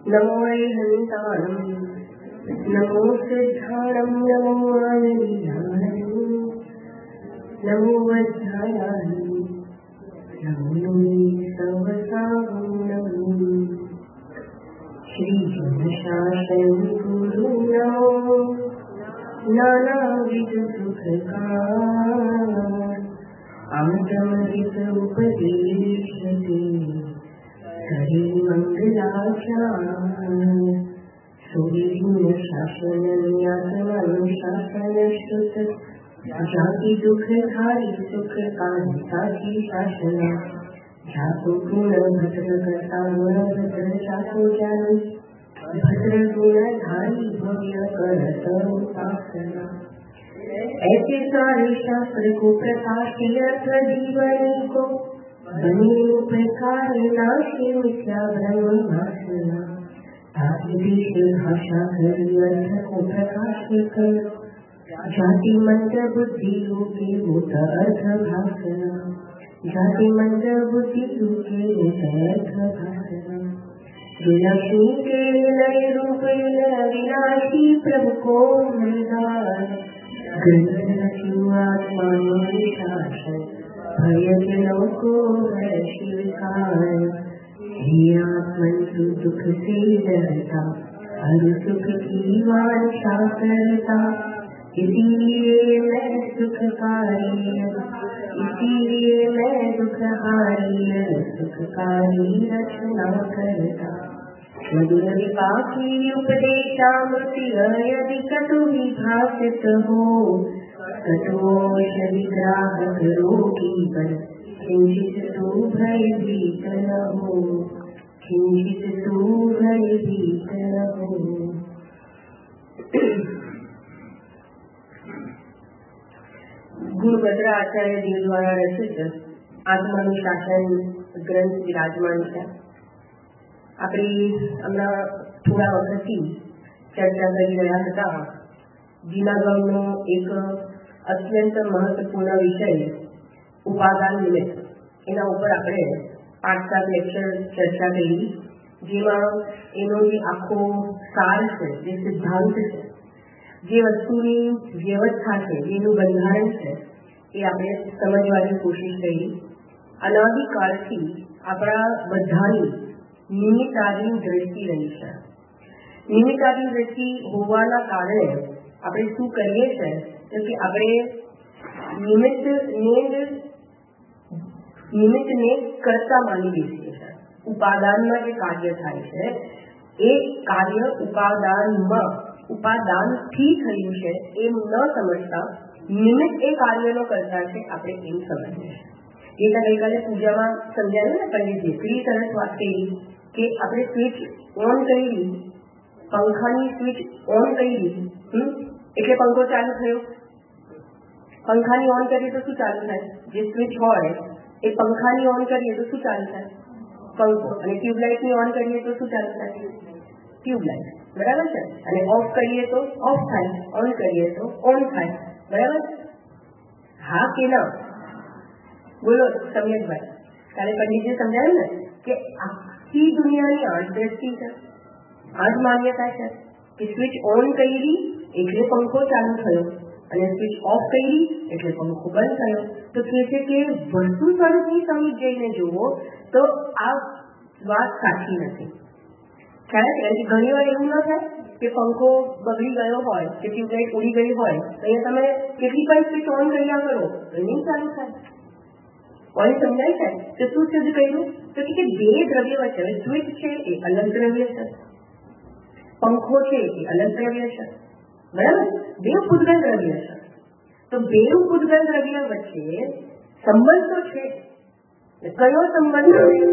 નમો હંતાણમ, નમો સિદ્ધાણમ, નમો આનંદાણમ, નમો વજ્જાયાય, નમો સવસાવનમ. શ્રી જનશાસન ગુરુ નમો, નાનાવિધ સુખકાર આમતમરિત ઉપદેશતે, હરિ મંગલાચાર. સુવિઘ્ન શાસન ન્યાસનાનુશાસન શ્રુત, જાતિ દુઃખ હારી સુખ કાંતાથી શાસન. જાતો ગુણ ભદ્ર કરતા ગુણ ભદ્ર જાતો જાની, ભદ્ર ગુણ ધારી ભવ્ય કરત ઉપાસના. ऐसे सारे शास्त्र को प्रकाशी अर्थ जीवनी को, बने प्रकार नाशे मिथ्या भ्रम भाषणा. देश भाषा करी अर्थ को प्रकाशित कर, जाति मंत्र बुद्धि रूपे मूत अर्थ भाषणा. जाति मंत्र बुद्धि रूपे मूत अर्थ भाषणा. लक्ष्मी के लय रूप विनाशी प्रभु को मृदान, आत्मा शासन भय के को है शिवकार. हे आत्मन दुख से डरता, हर सुख की वांछा करता. इसीलिए मैं सुखकारी, इसीलिए मैं दुखहारी सुखकारी रचना करता. मधुर विपाकी उपदेशामृति यदि कटु विभाषित हो, कटोष विग्राहक रोगी पर किंचित तू भयभीत न हो, किंचित तू भयभीत न हो. ગુણભદ્ર આચાર્યજી દ્વારા રચિત આત્માનુશાસન ગ્રંથ વિરાજમાન છે. આપણે હમણાં થોડા વખતથી ચર્ચા કરી રહ્યા હતા. જૂનાગઢનો એક અત્યંત મહત્વપૂર્ણ વિષય ઉપાદાન નિમિત્ત, એના ઉપર આપણે 5-7 લેક્ચર ચર્ચા કરી, જેમાં એનો જે આખો સાર છે, જે સિદ્ધાંત છે, જે વસ્તુની વ્યવસ્થા છે, જેનું બંધારણ છે, એ આપણે સમજવાની કોશિશ કરી. અનાદિકાળથી આપણા બધાની નિમિત્તાધીન દ્રષ્ટિ રહી છે. નિમિત્તાધીન દ્રષ્ટિ હોવાના કારણે આપણે શું કરીએ છીએ કે આપણે નિમિત્તને કરતા માની બેસીએ છીએ. ઉપાદાનમાં જે કાર્ય થાય છે એ કાર્ય ઉપાદાનથી થયું છે એમ ન સમજતા નિમિત્ત એ કાર્યનો કરતા છે આપણે એમ સમજીએ છીએ. એ ગઈકાલે પૂજામાં સમજાયું ને પંડિતજી, એટલી સરસ વાત કરી કે આપણે સ્વિચ ઓન કરી, પંખાની સ્વિચ ઓન કરી એટલે પંખો ચાલુ થયો. પંખાની ઓન કરીએ તો શું ચાલુ થાય? જે સ્વિચ હોય એ પંખાની ઓન કરીએ તો શું ચાલુ થાય? પંખો. અને ટ્યુબલાઇટની ઓન કરીએ તો શું ચાલુ થાય? ટ્યુબલાઇટ. બરાબર છે. અને ઓફ કરીએ તો ઓફ થાય, ઓન કરીએ તો ઓન થાય. બરાબર? હા કે ના? બોલો સમ્યકભાઈ. કાલે પંડિતજી સમજાયું ને કે આખી દુનિયાની 8 દ્રષ્ટિ છે, 8 માન્યતા છે કે સ્વિચ ઓન કરી એટલે પંખો ચાલુ થયો અને સ્વિચ ઓફ કરી એટલે પંખો બંધ થયો. તો કહે છે કે વસ્તુ સ્વરૂપની સમજ જઈને જુઓ તો આ વાત સાચી નથી. કારણ કે ઘણી વાર એવું ન થાય કે પંખો બગડી ગયો હોય કે ટ્યુબલાઇટ ઉડી ગઈ હોય, અહીંયા તમે કેટલી પણ સ્વિચ ઓન કર્યા કરો તો નહીં ચાલુ થાય. પોઈન્ટ સમજાય છે? તો શું સિદ્ધ કર્યું? તો કે બે દ્રવ્ય વચ્ચે, સ્વિચ છે એ અલગ દ્રવ્ય છે, પંખો છે એ અલગ દ્રવ્ય છે. બરાબર? બે પૂતગલ દ્રવ્ય છે. તો બે પૂતગલ દ્રવ્ય વચ્ચે સંબંધ તો છે. કયો સંબંધ?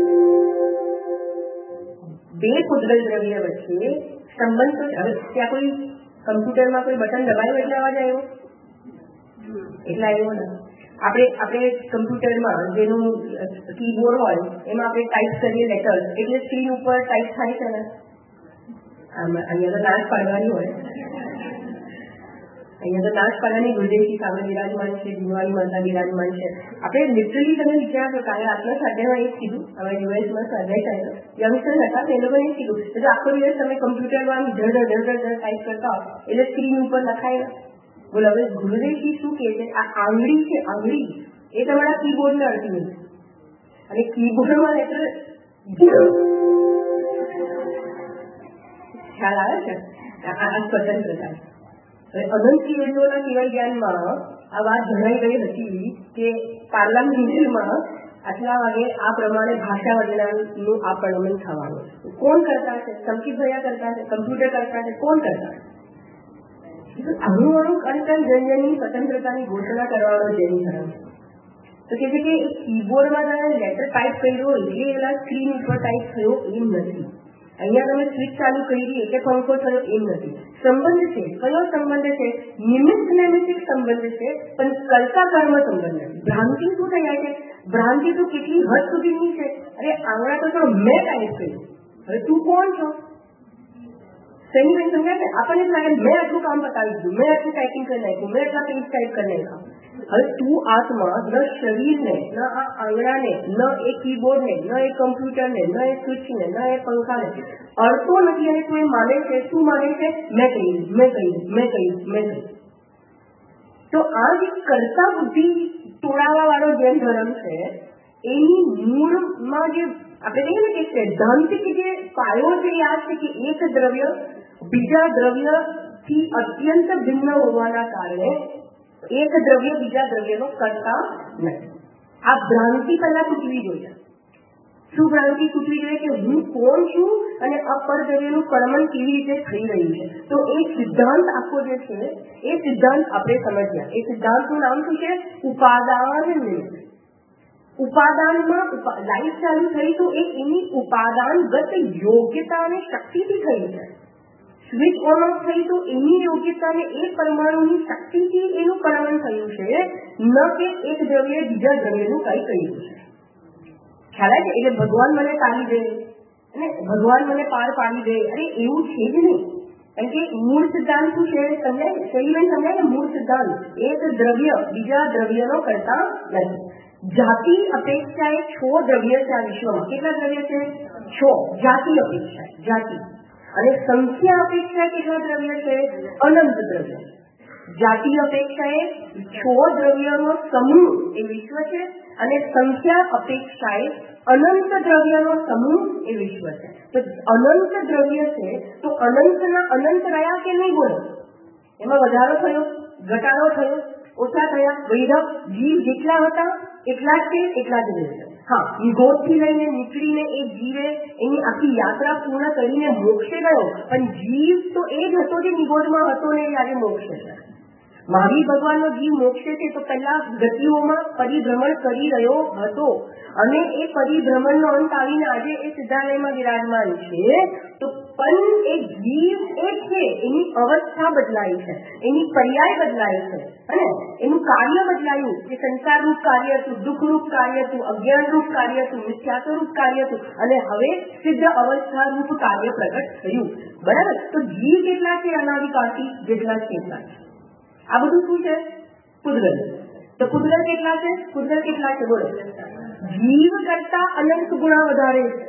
બે પૂતગલ દ્રવ્ય વચ્ચે સંબંધ તો છે. હવે ત્યાં કોઈ કમ્પ્યુટરમાં કોઈ બટન દબાયું એટલે અવાજ આવ્યો? એટલે આવ્યો ને. આપણે કમ્પ્યુટરમાં જેનું કીબોર્ડ હોય એમાં આપણે ટાઈપ કરીએ લેટર્સ એટલે સ્ક્રીન ઉપર ટાઈપ થાય છે ને. અહીંયા તો નાશ પાડવાની હોય અહીંયા તો નાથપાડાની ગુરુદેવજી સામે વિરાજમાન છે, દિનવાળી માતા વિરાજમાન છે. આપણે લિટરલી તમે વિચાર કરો, કાલે આટલા સ્વાધ્યાયમાં એ જ કીધું, હવે યુએસમાં સ્વાધ્યાય થયેલો યંગસ્ટર્સ હતા એ લોકોને એ કીધું એટલે આખો દિવસ તમે કમ્પ્યુટરમાં આમ ધડ ટાઈપ કરતા હો એટલે સ્ક્રીન ઉપર લખાય. બોલો હવે ગુરુદેવજી શું કહે છે, આ આંગળી છે, આંગળી એ તમારા કીબોર્ડને અડતી નથી અને કીબોર્ડમાં લેટર ખ્યાલ આવે છે. આ સ્વતંત્રતા અનંત યોજનાના કેવળ જ્ઞાનમાં આ વાત જણાઈ ગઈ હતી કે પાર્લામેન્ટમાં આટલા વાગે આ પ્રમાણે ભાષા વંદનાનું આ પ્રમાણ થવાનું. કોણ કરતા છે? સંકિત ભૈયા કરતા છે, કમ્પ્યુટર કરતા છે, કોણ કરતા છે? અણુ કંકન જનજનની સ્વતંત્રતાની ઘોષણા કરવાનો જેની ધર્મ તો કે છે કે કીબોર્ડમાં તમે લેટર ટાઈપ કર્યો એટલે એના સ્ક્રીન ઉપર ટાઈપ થયો એમ નથી. અહીંયા તમે સ્વિચ ચાલુ કરી એટલે પંખો થયો એમ નથી. સંબંધ છે. કયો સંબંધ છે? નિમિત્ત નૈમિત્તિક સંબંધ છે, પણ કર્તા કર્મ સંબંધ નથી. ભ્રાંતિ શું થઈ છે? ભ્રાંતિ તો કેટલી હદ સુધીની છે. અરે આંગળા તો મેં ટાઈપ કર્યું, હવે તું કોણ છો? સહી નહીં સમજાય ને? આપણને લાગે મેં આટલું કામ બતાવી દીધું, મેં આટલું ટાઈપિંગ કરી નાખ્યું, મેં એટલા પેજ ટાઈપ કરી નાખ્યા. હવે તું આત્મા ન શરીરને, ન આ આંગળાને, ન એ કીબોર્ડને, ન એ કમ્પ્યુટરને, ન એ સ્વિચને, ન એ પંખાને અડતો નથી અને તું એ માને છે. શું માને છે? મેં કહ્યું, મેં કહ્યું, મેં કહ્યું, મેં કહ્યું. તો આ જે કરતા બુદ્ધિ તોડાવા વાળો જૈન ધર્મ છે એની મૂળમાં જે આપણે કહીએ ને કે સૈદ્ધાંતિક જે પાયો છે એ આ છે કે એક દ્રવ્ય બીજા દ્રવ્યથી અત્યંત ભિન્ન હોવાના કારણે એક દ્રવ્ય બીજા દ્રવ્યનો કરતા નથી. આ ભ્રાંતિ પહેલા તૂટવી જોઈએ. શું ભ્રાંતિ તૂટવી જોઈએ? કે હું કોણ છું અને અપર દ્રવ્યનું કર્મણ કેવી રીતે થઈ રહ્યું છે. તો એ સિદ્ધાંત આખો જે છે એ સિદ્ધાંત આપણે સમજ્યા. એ સિદ્ધાંતનું નામ શું છે? ઉપાદાન નિમિત્ત. ઉપાદાનમાં લાઈટ ચાલુ થઈ તો એ એની ઉપાદાનગત યોગ્યતા અને શક્તિથી થઈ છે. સ્વિચ ઓન ઓફ થઈ તો એની યોગ્યતાને એ પરમાણુની શક્તિથી એનું કર્મણ થયું છે, ન કે એક દ્રવ્ય બીજા દ્રવ્યનું કઈ કર્યું છે. ખ્યાલ આવે છે? એટલે ભગવાન મને તાળી દે અને ભગવાન મને પાર પાડી દે, અરે એવું છે જ નહીં. કારણ કે મૂળ સિદ્ધાંત શું છે સમજાય? શરીરને સમજાય ને? મૂળ સિદ્ધાંત એક દ્રવ્ય બીજા દ્રવ્યનો કરતા નથી. જાતિ અપેક્ષાએ છો દ્રવ્ય છે આ વિશ્વમાં. કેટલા દ્રવ્ય છે? છો. જાતિ અપેક્ષા, જાતિ. અને સંખ્યા અપેક્ષા કેટલા દ્રવ્ય છે? અનંત દ્રવ્ય. જાતિ અપેક્ષાએ છો દ્રવ્યનો સમૂહ એ વિશ્વ છે અને સંખ્યા અપેક્ષાએ અનંત દ્રવ્યનો સમૂહ એ વિશ્વ છે. તો અનંત દ્રવ્ય છે તો અનંતના અનંત રહ્યા કે નહીં? બોલો, એમાં વધારો થયો, ઘટાડો થયો, ઓછા થયા, વૈધવ જીવ જેટલા હતા એટલા જ છે, એટલા જ રહેશે. હા, નિગોદથી લઈને નીકળીને એ જીવે એની આખી યાત્રા પૂર્ણ કરીને મોક્ષે ગયો, પણ જીવ તો એ જ હતો જે નિગોદમાં હતો ને એ આજે મોક્ષે છે. મહાવીર ભગવાનનો જીવ મોક્ષે છે તો પહેલા ગતિઓમાં પરિભ્રમણ કરી રહ્યો હતો અને એ પરિભ્રમણનો અંત આવીને આજે એ સિદ્ધાલયમાં વિરાજમાન છે. તો પણ એ જીવ એ છે, એની અવસ્થા બદલાઈ છે, એની પર્યાય બદલાઈ છે અને એનું કાર્ય બદલાયું. કે સંસારરૂપ કાર્ય હતું, દુઃખરૂપ કાર્ય હતું, અજ્ઞાનરૂપ કાર્ય હતું, મિથ્યાત્વરૂપ કાર્ય હતું અને હવે સિદ્ધ અવસ્થા રૂપ કાર્ય પ્રગટ થયું. બરાબર? તો જીવ કેટલા છે? અનાદિકાળથી જેટલા ચેતના છે. આ બધું શું છે? પૂતગલ. તો પૂતગલ કેટલા છે? પૂતગલ કેટલા છે? બોલો. જીવ કરતા અનંત ગુણા વધારે છે.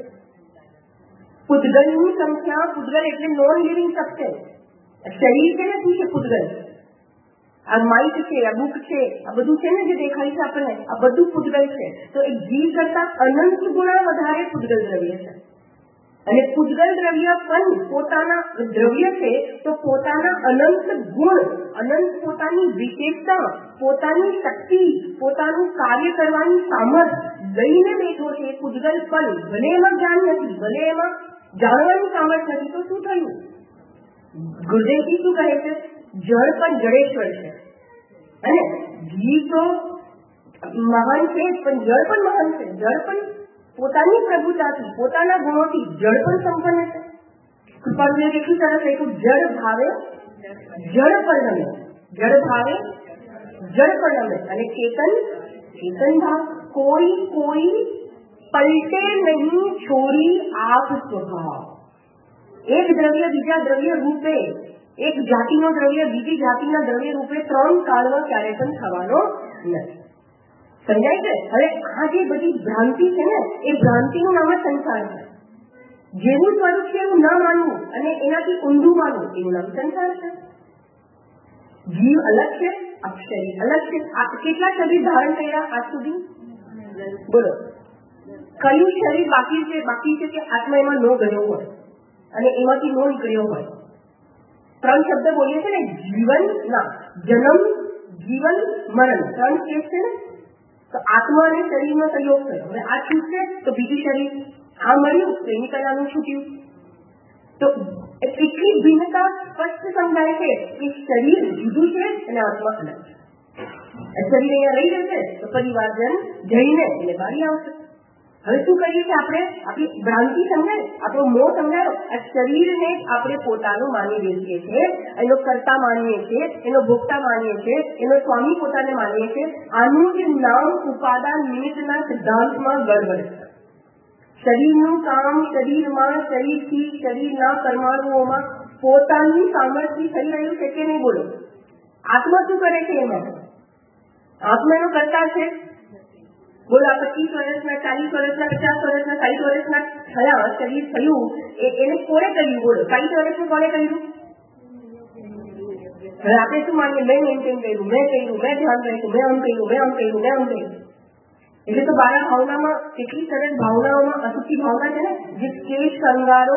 પૂતગલની સંખ્યા, પૂતગલ એટલે નોન લિવિંગ સબસ્ટન્સ. શરીર છે ને શું છે? પૂતગલ. આ માઇક છે, આ બુક છે, આ બધું છે ને જે દેખાય છે આપણને, આ બધું પૂતગલ છે. તો એ જીવ કરતા અનંત ગુણા વધારે પૂતગલ દ્રવ્ય છે. અને પૂતગલ દ્રવ્ય પણ પોતાના દ્રવ્ય છે તો પોતાના અનંત ગુણ, અનંત પોતાની વિશેષતા, પોતાની શક્તિ, પોતાનું કાર્ય કરવાની સામર્થ્ય લઈને બેઠો છે. પૂતગલ પણ ભલે એમાં જ્ઞાન નથી, ભલે એમાં જાણવાની સામર્થ્ય નથી, તો શું થયું? ગુરુદેવજી શું કહે છે? જળ પણ જડેશ્વર છે અને જીવ તો મહાન છે પણ જળ પણ મહાન છે. જળ પણ પોતાની પ્રભુતાથી, પોતાના ગુણોથી જળ પણ સંપન્ન છે. કૃપાળુએ કેટલું સરસ લખ્યું, જળ ભાવે જળ પરિણમે, જળ ભાવે જળ પરિણમે અને ચેતન ચેતન ભાવ. કોઈ કોઈ પલટે નહીં છોડી આપ સ્વભાવ. એક દ્રવ્ય બીજા દ્રવ્ય રૂપે એક જાતિનો દ્રવ્ય બીજી જાતિના દ્રવ્ય રૂપે 3 કાળમાં ક્યારેય પણ થવાનો નથી. સમજાય છે? હવે આ જે બધી ભ્રાંતિ છે ને, એ ભ્રાંતિનું નામ જ સંસાર છે. જેવું સ્વરૂપ છે એવું ન માનવું અને એનાથી ઊંધું માનવું, એનું નામ સંસાર છે. જીવ અલગ છે, શરીર અલગ છે. કેટલા શરીર ધારણ કર્યા આજ સુધી? બોલો, કયું શરીર બાકી છે કે આત્મા એમાં ન ગયો હોય અને એમાંથી ન નીકળ્યો હોય? 3 શબ્દ બોલીએ છે ને, જીવન ના જન્મ, જીવન, મરણ, 3 કેસ છે ને. તો આત્મા અને શરીરનો સંયોગ થયો. હવે આ છૂટશે તો બીજું શરીર, આ મળ્યું તો એની કલાનું છૂટ્યું. તો એટલી ભિન્નતા સ્પષ્ટ સમજાય છે કે શરીર જુદું છે અને આત્મા અલગ છે. શરીર અહીંયા રહી જશે તો પરિવારજન જઈને એટલે બારી આવશે. હવે શું કરીએ છીએ આપણે? આપણી ભ્રાંતિ સમજાય, આપણો મોહ સમજાયો. આ શરીરને આપણે પોતાનું માની બેસીએ છીએ, એનો કર્તા માનીએ છીએ, એનો ભોગતા માનીએ છીએ, એનો સ્વામી પોતાને માનીએ છીએ. આનું જ નામ ઉપાદાન નિમિત્તના સિદ્ધાંતમાં ગડબડ છે. શરીરનું કામ શરીરમાં, શરીરથી શરીરના પરમાણુઓમાં પોતાની સામર્થ્ય થઈ રહ્યું છે કે નહીં? બોલો, આત્મા શું કરે છે એમાં? આત્મા એનો કરતા છે. બોલો, આ 25 વર્ષના, 40 વર્ષના, 50 વર્ષના, 60 વર્ષના થયા શરીર થયું, એને કોને કર્યું? બોલો, 60 વર્ષનું કોને કર્યું? હવે આપણે શું માનીએ? મેં મેન્ટેન કર્યું, મેં કર્યું, મેં ધ્યાન રાખ્યું, મેં આમ કર્યું, મેં આમ કર્યું, મેં આમ કર્યું. એટલે તો બારા ભાવનામાં કેટલી સરસ ભાવનાઓમાં અસુખી ભાવના છે ને, जिसके श्रृंगारो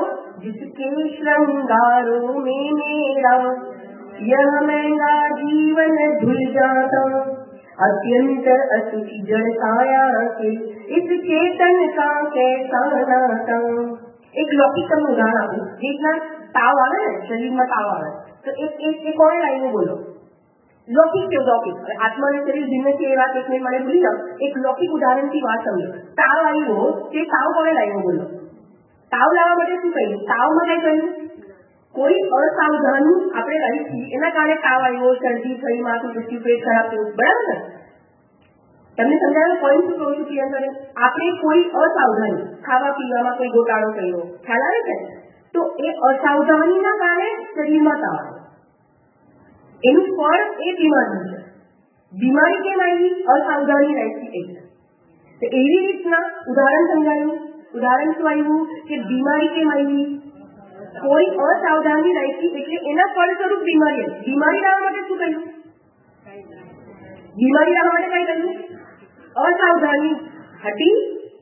में मेरा यह महंगा जीवन भूल जाता अत्यंत असुखी जड़ काया के इस चेतन का कैसा नाता. એક લૌકિક તમને ઉદાહરણ આપું. જેટલા તાવ આવે ને, શરીરમાં તાવ આવે તો એ કોને લાવીને બોલો? લૌકિક છે. લૌકિક આત્મા અને શરીર ભિન્ન છે એ વાત એક મિનિટ મને ભૂલી જાઓ. એક લૌકિક ઉદાહરણથી વાત સમજો. તાવ આવ્યો, તે તાવ કોને લાવ્યો? બોલો. તાવ લાવવા માટે શું કર્યું? તાવમાં કઈ કર્યું? કોઈ અસાવધાની આપણે રહી, એના કારણે તાવ આવ્યો, શરદી થઈ, માથું દુખ્યું, પેટ ખરાબ થયું. બરાબર ને? તમને સમજાયું પોઈન્ટ શું કહું છું? ક્લિયર કરે. આપણે કોઈ અસાવધાની, ખાવા પીવામાં કોઈ ગોટાળો કર્યો, ખ્યાલ આવે છે? તો એ અસાવધાનીના કારણે શરીરમાં તાવ આવે. એનું ફળ એ બીમારી છે. બીમારી કેમ આવી? અસાવધાની રાખી એટલે. તો એવી રીતના ઉદાહરણ સમજાયું. ઉદાહરણ શું આવ્યું કે બીમારી કેમ આવી? કોઈ અસાવધાની રાખી એટલે એના ફળ સ્વરૂપ બીમારી આવી. બીમારી લાવવા માટે શું કર્યું? બીમારી લાવવા માટે કઈ કર્યું? असावधानी हटी,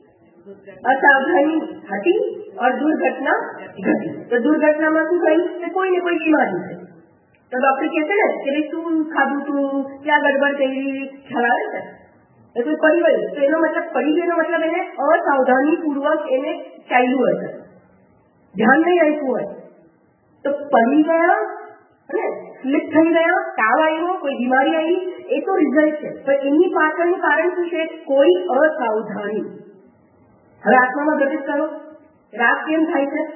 असावधानी हटी और दुर्घटना घटी. तो दुर्घटना में શું થયું કે કોઈ ને કોઈ બીમારી છે. તો ડોક્ટર કહે છે ને કે શું ખાધું તું, ક્યાં ગડબડ થઈ, ખ્યાલ આવે છે? એ કોઈ પડી ગયું તો એનો મતલબ પડી ગયો મતલબ એને અસાવધાની પૂર્વક એને ચાલ્યું હશે, ધ્યાન નહીં રાખ્યું હોય. તો પડી ગયા અને સ્લીપ થઈ ગયા, તાવ આવ્યો, કોઈ બીમારી આવી, એ તો રિઝલ્ટ છે. પણ એની પાછળનું કારણ શું છે? કોઈ અસાવધાની. હવે આત્મામાં ઘટિત કરો, રાગ કેમ થાય છે?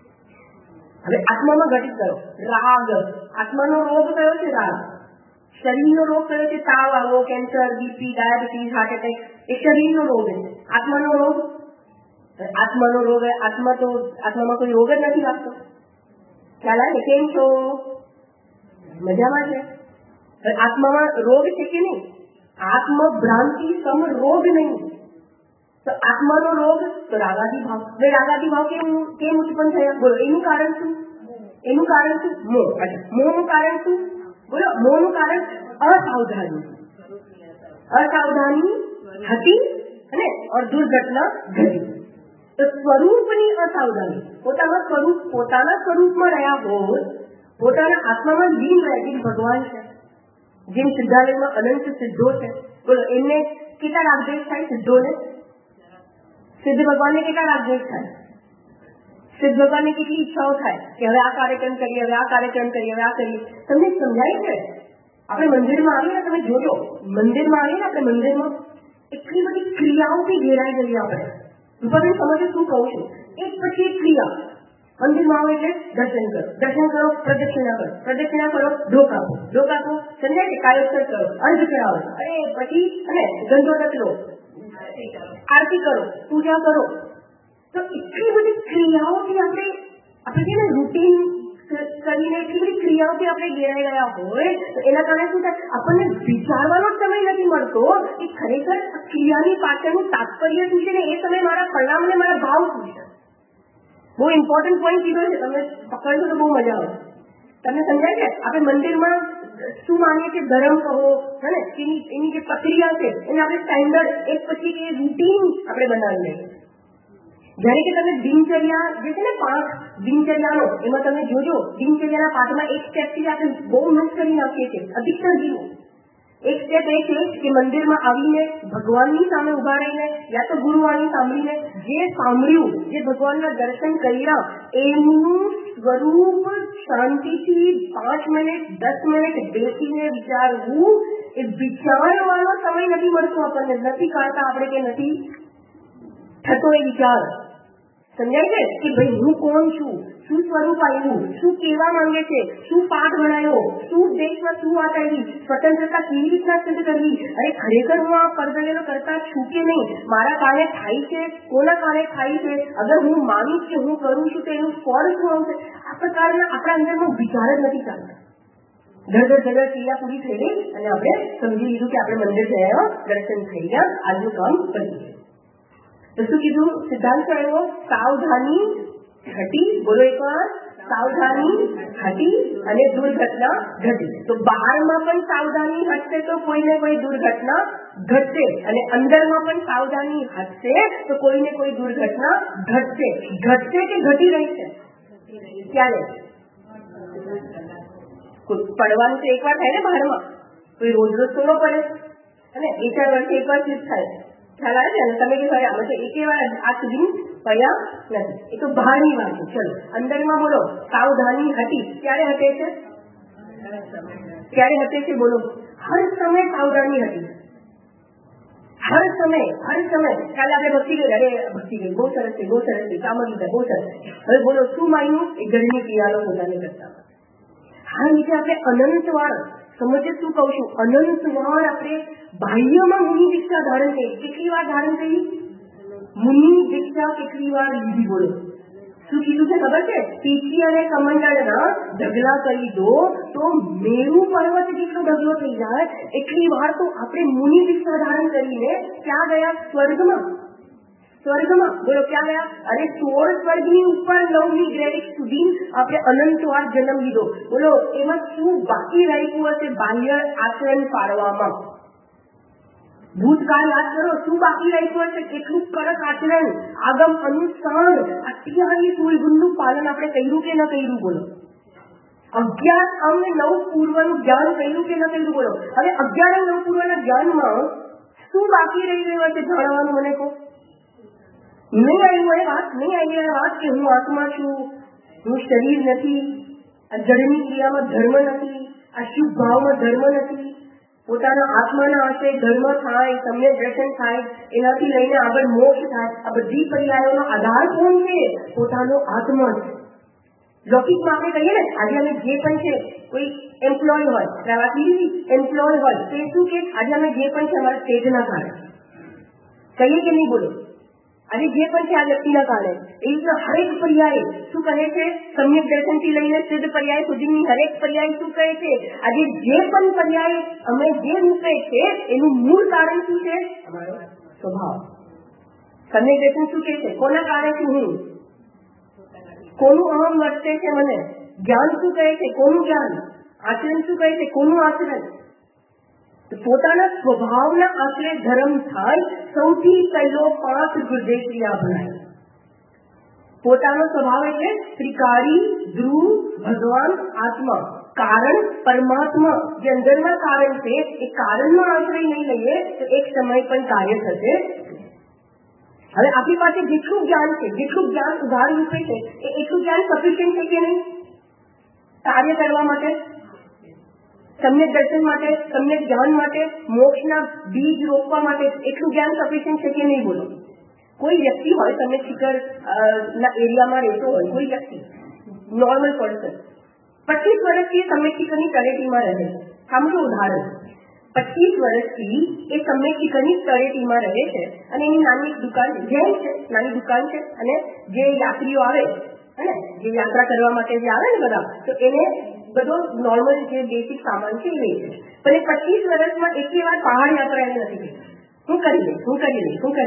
હવે આત્મામાં ઘટિત કરો રાગ. આત્માનો રોગ કયો છે? રાગ. શરીરનો રોગ કયો છે? તાવ આવો, cancer, BP, diabetes, heart attack, એ શરીરનો રોગ છે. આત્માનો રોગ, આત્માનો રોગ, આત્મામાં કોઈ રોગ જ નથી લાગતો. ખ્યાલ આવે? કેમ છો? મજામાં છે. આત્મામાં રોગ છે કે નહીં? આત્મભ્રાંતિ સમ રોગ નહીં. તો આત્માનો રોગ તો રાગાદી ભાવ. હવે રાગાદી ભાવ કેમ ઉત્પન્ન થયા? બોલો, એનું કારણ શું? એનું કારણ શું? મોહ. મોહનું કારણ શું? બોલો, મોહનું કારણ અસાવધાની. અસાવધાની હતી અને દુર્ઘટના ઘટી. તો સ્વરૂપની અસાવધાની. પોતાના સ્વરૂપમાં રહ્યા હોય, પોતાના આત્મામાં લીન રહે, જેમ ભગવાન છે, જેમ સિદ્ધાલયમાં અનંત સિદ્ધો છે. બોલો, એમને કેટલા રાગદ્વેષ થાય? સિદ્ધોને, સિદ્ધ ભગવાનને કેટલા રાગદ્વેષ થાય? સિદ્ધ ભગવાનને કેટલી ઈચ્છાઓ થાય કે હવે આ કાર્યક્રમ કરીએ, હવે આ કાર્યક્રમ કરીએ, હવે આ કરીએ. તમને સમજાય છે? આપણે મંદિરમાં આવીએ ને, તમે જોજો, મંદિરમાં આવીએ ને, આપણે મંદિરમાં એટલી બધી ક્રિયાઓથી ઘેરાઈ જઈએ. આપણે રૂપાબેન સમજો શું કહું છું? એક પછી એક ક્રિયા. મંદિરમાં આવો એટલે દર્શન કરો, દર્શન કરો, પ્રદક્ષિણા કરો, પ્રદક્ષિણા કરો, ઢોકાપો, ઢોકાપો, સમજાય છે? કાયોત્સવ કરો, અર્ધ કરાવો, અરે પછી અને ગંધોદક લો, આરતી કરો, પૂજા કરો. તો એટલી બધી ક્રિયાઓથી આપણે છે ને રૂટીન કરીને એટલી બધી ક્રિયાઓથી આપણે ઘેરાઈ ગયા હોય તો એના કારણે શું થાય, આપણને વિચારવાનો સમય નથી મળતો કે ખરેખર ક્રિયાની પાછળનું તાત્પર્ય શું છે ને એ સમય મારા પરિણામ અને મારા ભાવ શું છે. બહુ ઇમ્પોર્ટન્ટ પોઈન્ટ કીધો છે, તમે પકડશો તો બહુ મજા આવે. તમને સમજાય છે? આપણે મંદિરમાં શું માનીએ છીએ, ધર્મ કહો હે ને, એની જે પ્રક્રિયા છે એને આપણે સ્ટેન્ડર્ડ એક પછી એ રૂટીન આપણે બનાવી લઈએ. જ્યારે કે તમે દિનચર્યા જે છે ને પાઠ દિનચર્યાનો, એમાં તમે જોજો દિનચર્યાના પાઠમાં એક સ્ટેપથી આપણે બહુ મિસ કરી નાખીએ છીએ, અધિકતર જીવો. એક સ્ટેપ એ છે કે મંદિરમાં આવીને ભગવાનની સામે ઉભા રહીને યા તો ગુરુવાણી સાંભળીને જે સાંભળ્યું, જે ભગવાનના દર્શન કર્યા એમનું સ્વરૂપ શાંતિથી 5 મિનિટ 10 મિનિટ બેસીને વિચારવું. એ વિચારવાનો સમય નથી મળતો આપણને, નથી કાઢતા આપણે કે નથી થતો એ વિચાર. સમજાય છે કે ભાઈ હું કોણ છું, શું સ્વરૂપ આવ્યું, શું કહેવા માંગે છે, શું પાઠ ભણાયો, શું દેશમાં શું વાત આવી, સ્વતંત્રતા કેવી રીતના સિદ્ધ કરવી, અરે ખરેખર હું આ કર્તવ્યનો કરતા છું કે નહીં, મારા કારણે થાય છે, કોના કારણે થાય છે, અગર હું માનું કે હું કરું છું તો એનું ફળ શું આવશે. આ પ્રકારના આપણા અંદરમાં વિચાર જ નથી ચાલતા. ધડ ક્રિયા પૂરી થઈ ગઈ અને આપણે સમજી લીધું કે આપણે મંદિર ગયા, દર્શન થઈ ગયા, આજનું કામ કરી ગયા. તો શું કીધું સિદ્ધાંત આવ્યો, સાવધાની ઘટી. બોલો એકવાર, સાવધાની ઘટી અને દુર્ઘટના ઘટી. તો બહારમાં પણ સાવધાની હટશે તો કોઈને કોઈ દુર્ઘટના ઘટશે અને અંદરમાં પણ સાવધાની હટશે તો કોઈને કોઈ દુર્ઘટના ઘટશે. ઘટશે કે ઘટી રહી છે? ક્યારે પડવાનું તો એકવાર થાય ને બહારમાં, કોઈ રોજ રોજ તો ન પડે અને 2-4 વર્ષે એકવાર ચીજ થાય. ખ્યાલ આવે છે ને? તમે કે અમે તો એક વાર આ સુધી પડ્યા નથી. એ તો બહારની વાત છે. ચલો અંદરમાં બોલો, સાવધાની હતી. ક્યારે હટે છે? ક્યારે હટે છે? બોલો. હર સમય સાવધાની હતી. હર સમય કાલે આપણે ભક્તિ કરી, અરે ભક્તિ કરી બહુ સરસ છે, બહુ સરસ છે, કામ લીધા બહુ સરસ. હવે બોલો શું માન્યું? એ ઘરની ક્રિયાનો પોતાને કરતા. આ રીતે આપણે અનંતવાર સમજે શું કહું છું, અનંતવાર આપણે બાહ્યમાં મુનિ દીક્ષા ધારણ કરી. કેટલી વાર ધારણ કરી? મુનિ દીક્ષા કેટલી વાર લીધી? બોલો. શું કીધું છે ખબર છે? પીછી અને કમંડળના ઢગલા કરી દો તો મેરુ પર્વત જેટલો ઢગલો થઈ જાય એટલી વાર તો આપણે મુનિ દીક્ષા ધારણ કરીને ક્યાં ગયા? સ્વર્ગમાં. બોલો ક્યાં ગયા? અરે 16 સ્વર્ગની ઉપર 9મી ગ્રેડ સુધી આપણે અનંતવાર જન્મ લીધો. બોલો એમાં શું બાકી રહ્યું હશે બાહ્ય આચરણ પાડવામાં? ભૂતકાળ યાદ કરો, શું બાકી રહ્યું હશે? કેટલું કડક આચરણ, આગમ અનુસાર અત્યારે સૂર્યગુણનું પાલન આપણે કર્યું કે ન કર્યું? બોલો. 11 અંગ 9 પૂર્વનું જ્ઞાન કર્યું કે ન કર્યું? બોલો. હવે 11 અંગ 9 પૂર્વના જ્ઞાનમાં શું બાકી રહી ગયું હશે જાણવાનું? મને કહો. નહીં આવી વાત કે હું આત્મા છું, હું શરીર નથી, આ જળની ક્રિયામાં ધર્મ નથી, આ શુભ ભાવમાં ધર્મ નથી, પોતાના આત્માના આશરે ધર્મ થાય, સમ્યક દર્શન થાય, એનાથી લઈને આગળ મોક્ષ થાય. આ બધી પર્યાયોનો આધાર કોણ છે? પોતાનો આત્મા છે. લૌકિકમાં આપણે કહીએ ને, આજે અમે જે પણ છે, કોઈ એમ્પ્લોય હોય, એમ્પ્લોય હોય તો એ શું કે આજે અમે જે પણ છે અમારા સ્ટેટના કારણે કહીએ કે નહીં? બોલો. આજે જે પણ છે આ વ્યક્તિના કારણે. એ રીતના હરેક પર્યાય શું કહે છે? સમ્યક દર્શનથી લઈને સિદ્ધ પર્યાય સુધીની હરેક પર્યાય શું કહે છે? આજે જે પણ પર્યાય અમે જે રૂપે છે એનું મૂળ કારણ શું છે? અમારો સ્વભાવ. સમ્યક દર્શન શું કહે છે? કોના કારણે છું હું? કોનું અહમ વર્તે છે મને? જ્ઞાન શું કહે છે? કોનું જ્ઞાન? આચરણ શું કહે છે? કોનું આચરણ? પોતાના સ્વભાવના આશરે ધર્મ થાય. સૌથી પહેલો 5 હૃદય ક્રિયા ભણાય. પોતાનો સ્વભાવ એટલે ત્રિકારી, ધ્રુવ, ભગવાન, આત્મા. કારણ પરમાત્મા જે અંદરમાં કારણ છે એ કારણનો આશ્રય નહીં લઈએ તો એક સમય પણ કાર્ય થશે. હવે આપણી પાસે જેટલું જ્ઞાન છે, જેટલું જ્ઞાન ઉધાર રૂપે છે, એટલું જ્ઞાન સફિશિયન્ટ છે કે નહીં કાર્ય કરવા માટે? સમ્યક દર્શન માટે, સમ્યક જ્ઞાન માટે, મોક્ષના બીજ રોપવા માટે એટલું જ્ઞાન સફિશિયન્ટ છે કે નહીં? બોલો. કોઈ વ્યક્તિ હોય, તમે શિખર ના એરિયામાં રહેતો હોય, કોઈ વ્યક્તિ નોર્મલ પર્સન 25 વર્ષથી સમ્યક શિખરની તળેટીમાં રહે છે. સાંભળો ઉદાહરણ. 25 વર્ષથી એ સમ્યક શિખરની તળેટીમાં રહે છે અને એની નાની દુકાન છે, નાની દુકાન છે અને જે યાત્રીઓ આવે હે જે યાત્રા કરવા માટે જે આવે ને બધા, તો એને બધો નોર્મલ જે બેસિક સામાન છે એ લઈ છે. પણ એ 25 વર્ષમાં એકે વાર પહાડ યાત્રા એને નથી કરી. હું કરી દઈશ હું તો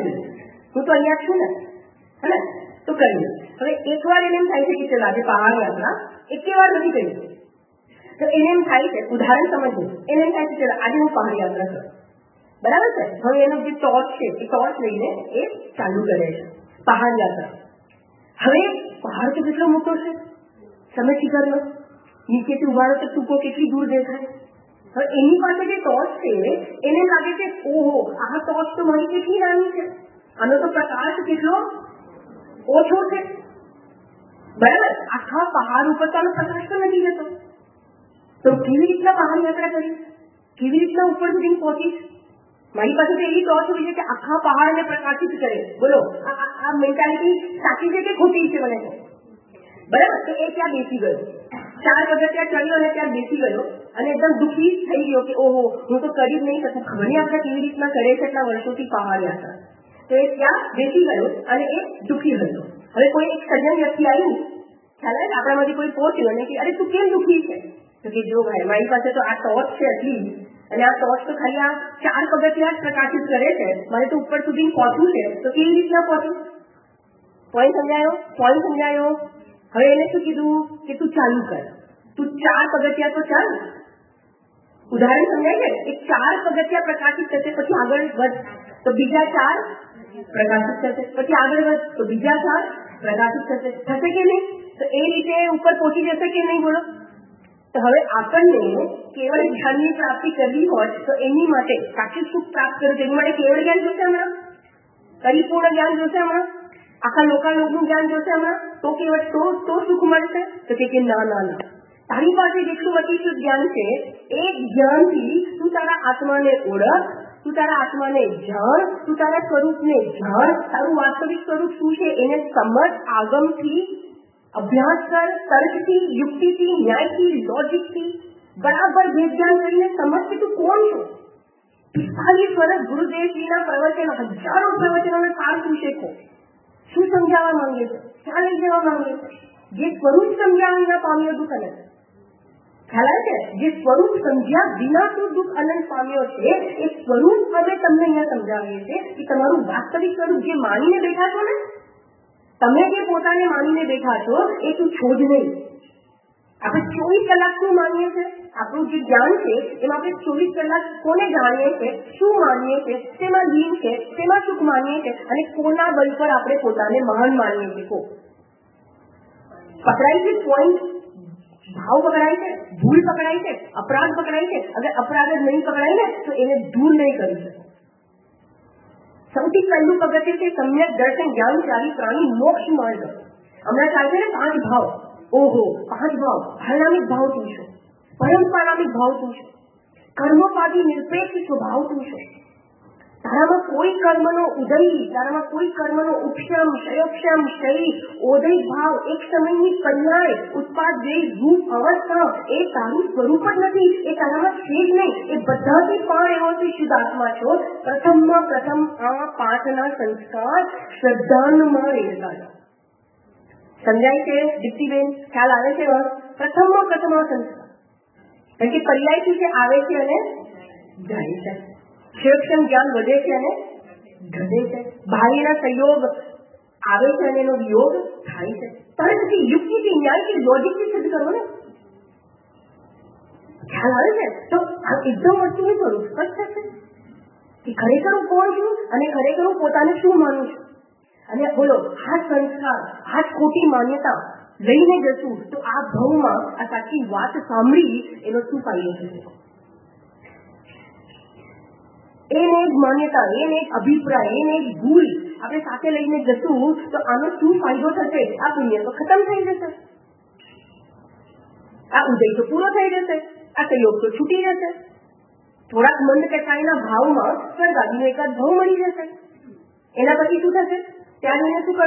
અહીંયા છું ને તો કરી દઈશ. હવે એકવાર એને એમ થાય છે કે ચલો આજે પહાડ યાત્રા એકે વાર નથી કરી. તો એને એમ થાય છે, ઉદાહરણ સમજો, એને એમ થાય છે ચલો આજે હું પહાડ યાત્રા કરું. બરાબર છે. હવે એનો જે ટોર્ચ છે એ ટોર્ચ લઈને એ ચાલુ કરે છે પહાડ યાત્રા. હવે પહાડ તો કેટલો મોટો છે, તમે શિખરનો નીચેથી ઉભારો તો ટૂંકો કેટલી દૂર દેખાય. હવે એની પાસે જે ટોર્ચ છે એને લાગે છે ઓહો આ ટોર્ચ તો મારી કેટલી નાની છે, આનો તો પ્રકાશ કેટલો ઓછો છે. બરાબર, આખા પહાડ ઉપર તો આનો પ્રકાશ તો નથી જતો. તો કેવી રીતના પહાડ યાત્રા કરી, કેવી રીતના ઉપર સુધી પહોંચીશ? મારી પાસે તો એવી ટોર્ચ હોય છે કે આખા પહાડને પ્રકાશિત કરે. બોલો આ મેન્ટાલિટી સાચી છે કે ખોટી છે? મને બરાબર. તો એ ત્યાં બેસી ગયો, 4 પગથિયાં ચડ્યો અને ત્યાં બેસી ગયો અને એકદમ દુઃખી થઈ ગયો કે ઓહો હું તો કરી જ નહીં શકું, ખબર નહીં આપણે કેવી રીતના કરે છે એટલા વર્ષોથી પહાડ યાત્રા. તો એ ત્યાં બેસી ગયો અને એ દુઃખી હતો. હવે કોઈ એક સજ્જન વ્યક્તિ આવ્યું, ખ્યાલ આવે આપણામાંથી કોઈ પહોંચ્યું અને કે અરે તું કેમ દુઃખી છે? તો કે જો ભાઈ મારી પાસે તો આ ટોર્ચ છે એટલી, અને આ ટોર્ચ તો ખાલી આ 4 પગથિયાં જ પ્રકાશિત કરે છે, મારે તો ઉપર સુધી પહોંચવું છે, તો કેવી રીતના પહોંચું? પોઈન્ટ સમજાયો? હવે એને શું કીધું કે તું ચાલુ કર, તું 4 પગથિયાં તો ચાલ. ઉદાહરણ સમજાય છે, એ 4 પગથિયાં પ્રકાશિત થશે, પછી આગળ વધ તો બીજા 4 પ્રકાશિત થશે, પછી આગળ વધ તો બીજા 4 પ્રકાશિત થશે કે નહીં? તો એ રીતે ઉપર પહોંચી જશે કે નહીં? બોલો. તો હવે આપણને કેવળ જ્ઞાનની પ્રાપ્તિ કરવી હોય તો એની માટે સાચું સુખ પ્રાપ્ત કરવું, તેની માટે કેવળ જ્ઞાન જોશે હમણાં, પરિપૂર્ણ જ્ઞાન જોશે હમણાં, આખા લોકાલોકનું જ્ઞાન જોશે હમણાં, તો કેવળ તો સુખ મળશે? તો કે ના, તારી પાસે જેટલું અતિશુદ્ધ જ્ઞાન છે એ જ્ઞાનથી તું તારા આત્માને ઓળખ, તું તારા આત્માને જાણ, તું તારા સ્વરૂપને જાણ, તારું વાસ્તવિક સ્વરૂપ શું છે એને સમજ, આગમથી અભ્યાસ કર, તર્કથી, યુક્તિથી, ન્યાયથી, લોજિકથી બરાબર વિજ્ઞાન કરીને સમજ કે તું કોણ છો. 45 વર્ષ ગુરુદેવજીના પ્રવચનો, હજારો પ્રવચનોને સાર શું શીખો, શું સમજાવવા માંગે છે, ક્યાં લઈ જવા માંગે છે? જે સ્વરૂપ સમજ્યા વિના પામ્યો દુઃખ અનંત. ખ્યાલ આવે છે? જે સ્વરૂપ સમજ્યા વિના તું દુઃખ અનંત પામ્યો છે, એ સ્વરૂપ અમે તમને અહીંયા સમજાવીએ છીએ કે તમારું વાસ્તવિક સ્વરૂપ જે માનીને બેઠા છો ને, તમે જે પોતાને માનીને બેઠા છો એ તું છો જ નહીં. આપણે 24 કલાક શું માનીએ છીએ? આપણું જે જ્ઞાન છે એમાં આપણે 24 કલાક કોને જાણીએ છીએ, શું માનીએ છીએ, તેમાં લીન છે, તેમાં સુખ માનીએ છીએ, અને કોના બળ પર આપણે પોતાને મહાન માનીએ છીએ. પકડાય છે પોઈન્ટ, ભાવ પકડાય છે, ભૂલ પકડાય છે, અપરાધ પકડાય છે. અગર અપરાધ જ નહીં પકડાય ને તો એને દૂર નહીં કરી શકો. સૌથી પહેલું પગથિયું છે સમ્યક દર્શન જ્ઞાનચારી પ્રાણી મોક્ષ માર્ગ. હમણાં ચાલશે ને 5 ભાવ. ઓહો 5 ભાવ. પરિણામિક ભાવ શું છે, પરંપરામિક ભાવ શું છે, કર્મોપાધિ નિરપેક્ષ સ્વભાવ શું છે? તારામાં કોઈ કર્મનો ઉદય, તારામાં કોઈ કર્મનો ઉપશમ, ક્ષયોક્ષમ, ક્ષયી, ઓદય ભાવ, એક સમયની પર્યાય, ઉત્પાદ, વેગ, રૂપ, અવસ્થા એ તારું સ્વરૂપ જ નથી, એ તારામાં છે જ નહીં. એ બધાથી પણ એવો તું શુદ્ધ આત્મા છો. પ્રથમમાં પ્રથમ આ 5ના સંસ્કાર શ્રદ્ધાનમાં રહેતા જાઓ. સમજાય છે દીપ્તિબેન? ખ્યાલ આવે છે? પ્રથમમાં પ્રથમ આ સંસ્કાર, કારણ કે પર્યાય શું છે? આવે છે અને જાય છે. ક્ષેક્ષમ જ્ઞાન વધે છે અને ઘટે છે. બાહ્યના સંયોગ આવે છે અને એનો વિયોગ થાય છે. ત્યારે પછી યુક્તિથી, ન્યાયથી, લોજિકથી સિદ્ધ કરો ને. ખ્યાલ આવે છે? તો આ એકદમ વસ્તુનું સ્વરૂપ સ્પષ્ટ થશે કે ખરેખર હું કોણ છું અને ખરેખર હું પોતાને શું માનું છું. અને બોલો આ સંસ્કાર, આ ખોટી માન્યતા લઈને જશું તો આ ભાવમાં આ સાચી વાત સાંભળી એનો શું ફાયદો થશે? એને એક માન્યતા, એને એક અભિપ્રાય, એને એક ભૂલ આપણે સાથે લઈને જશું તો આનો શું ફાયદો થશે? આ પુણ્ય તો ખતમ થઈ જશે, આ ઉદય તો પૂરો થઈ જશે, આ સંયોગ તો છૂટી જશે. થોડાક મંદ કચાઈના ભાવમાં સ્વર્ગાદીનો એકાદ ભાવ મળી જશે. એના પછી શું થશે? ત્યાં જઈને શું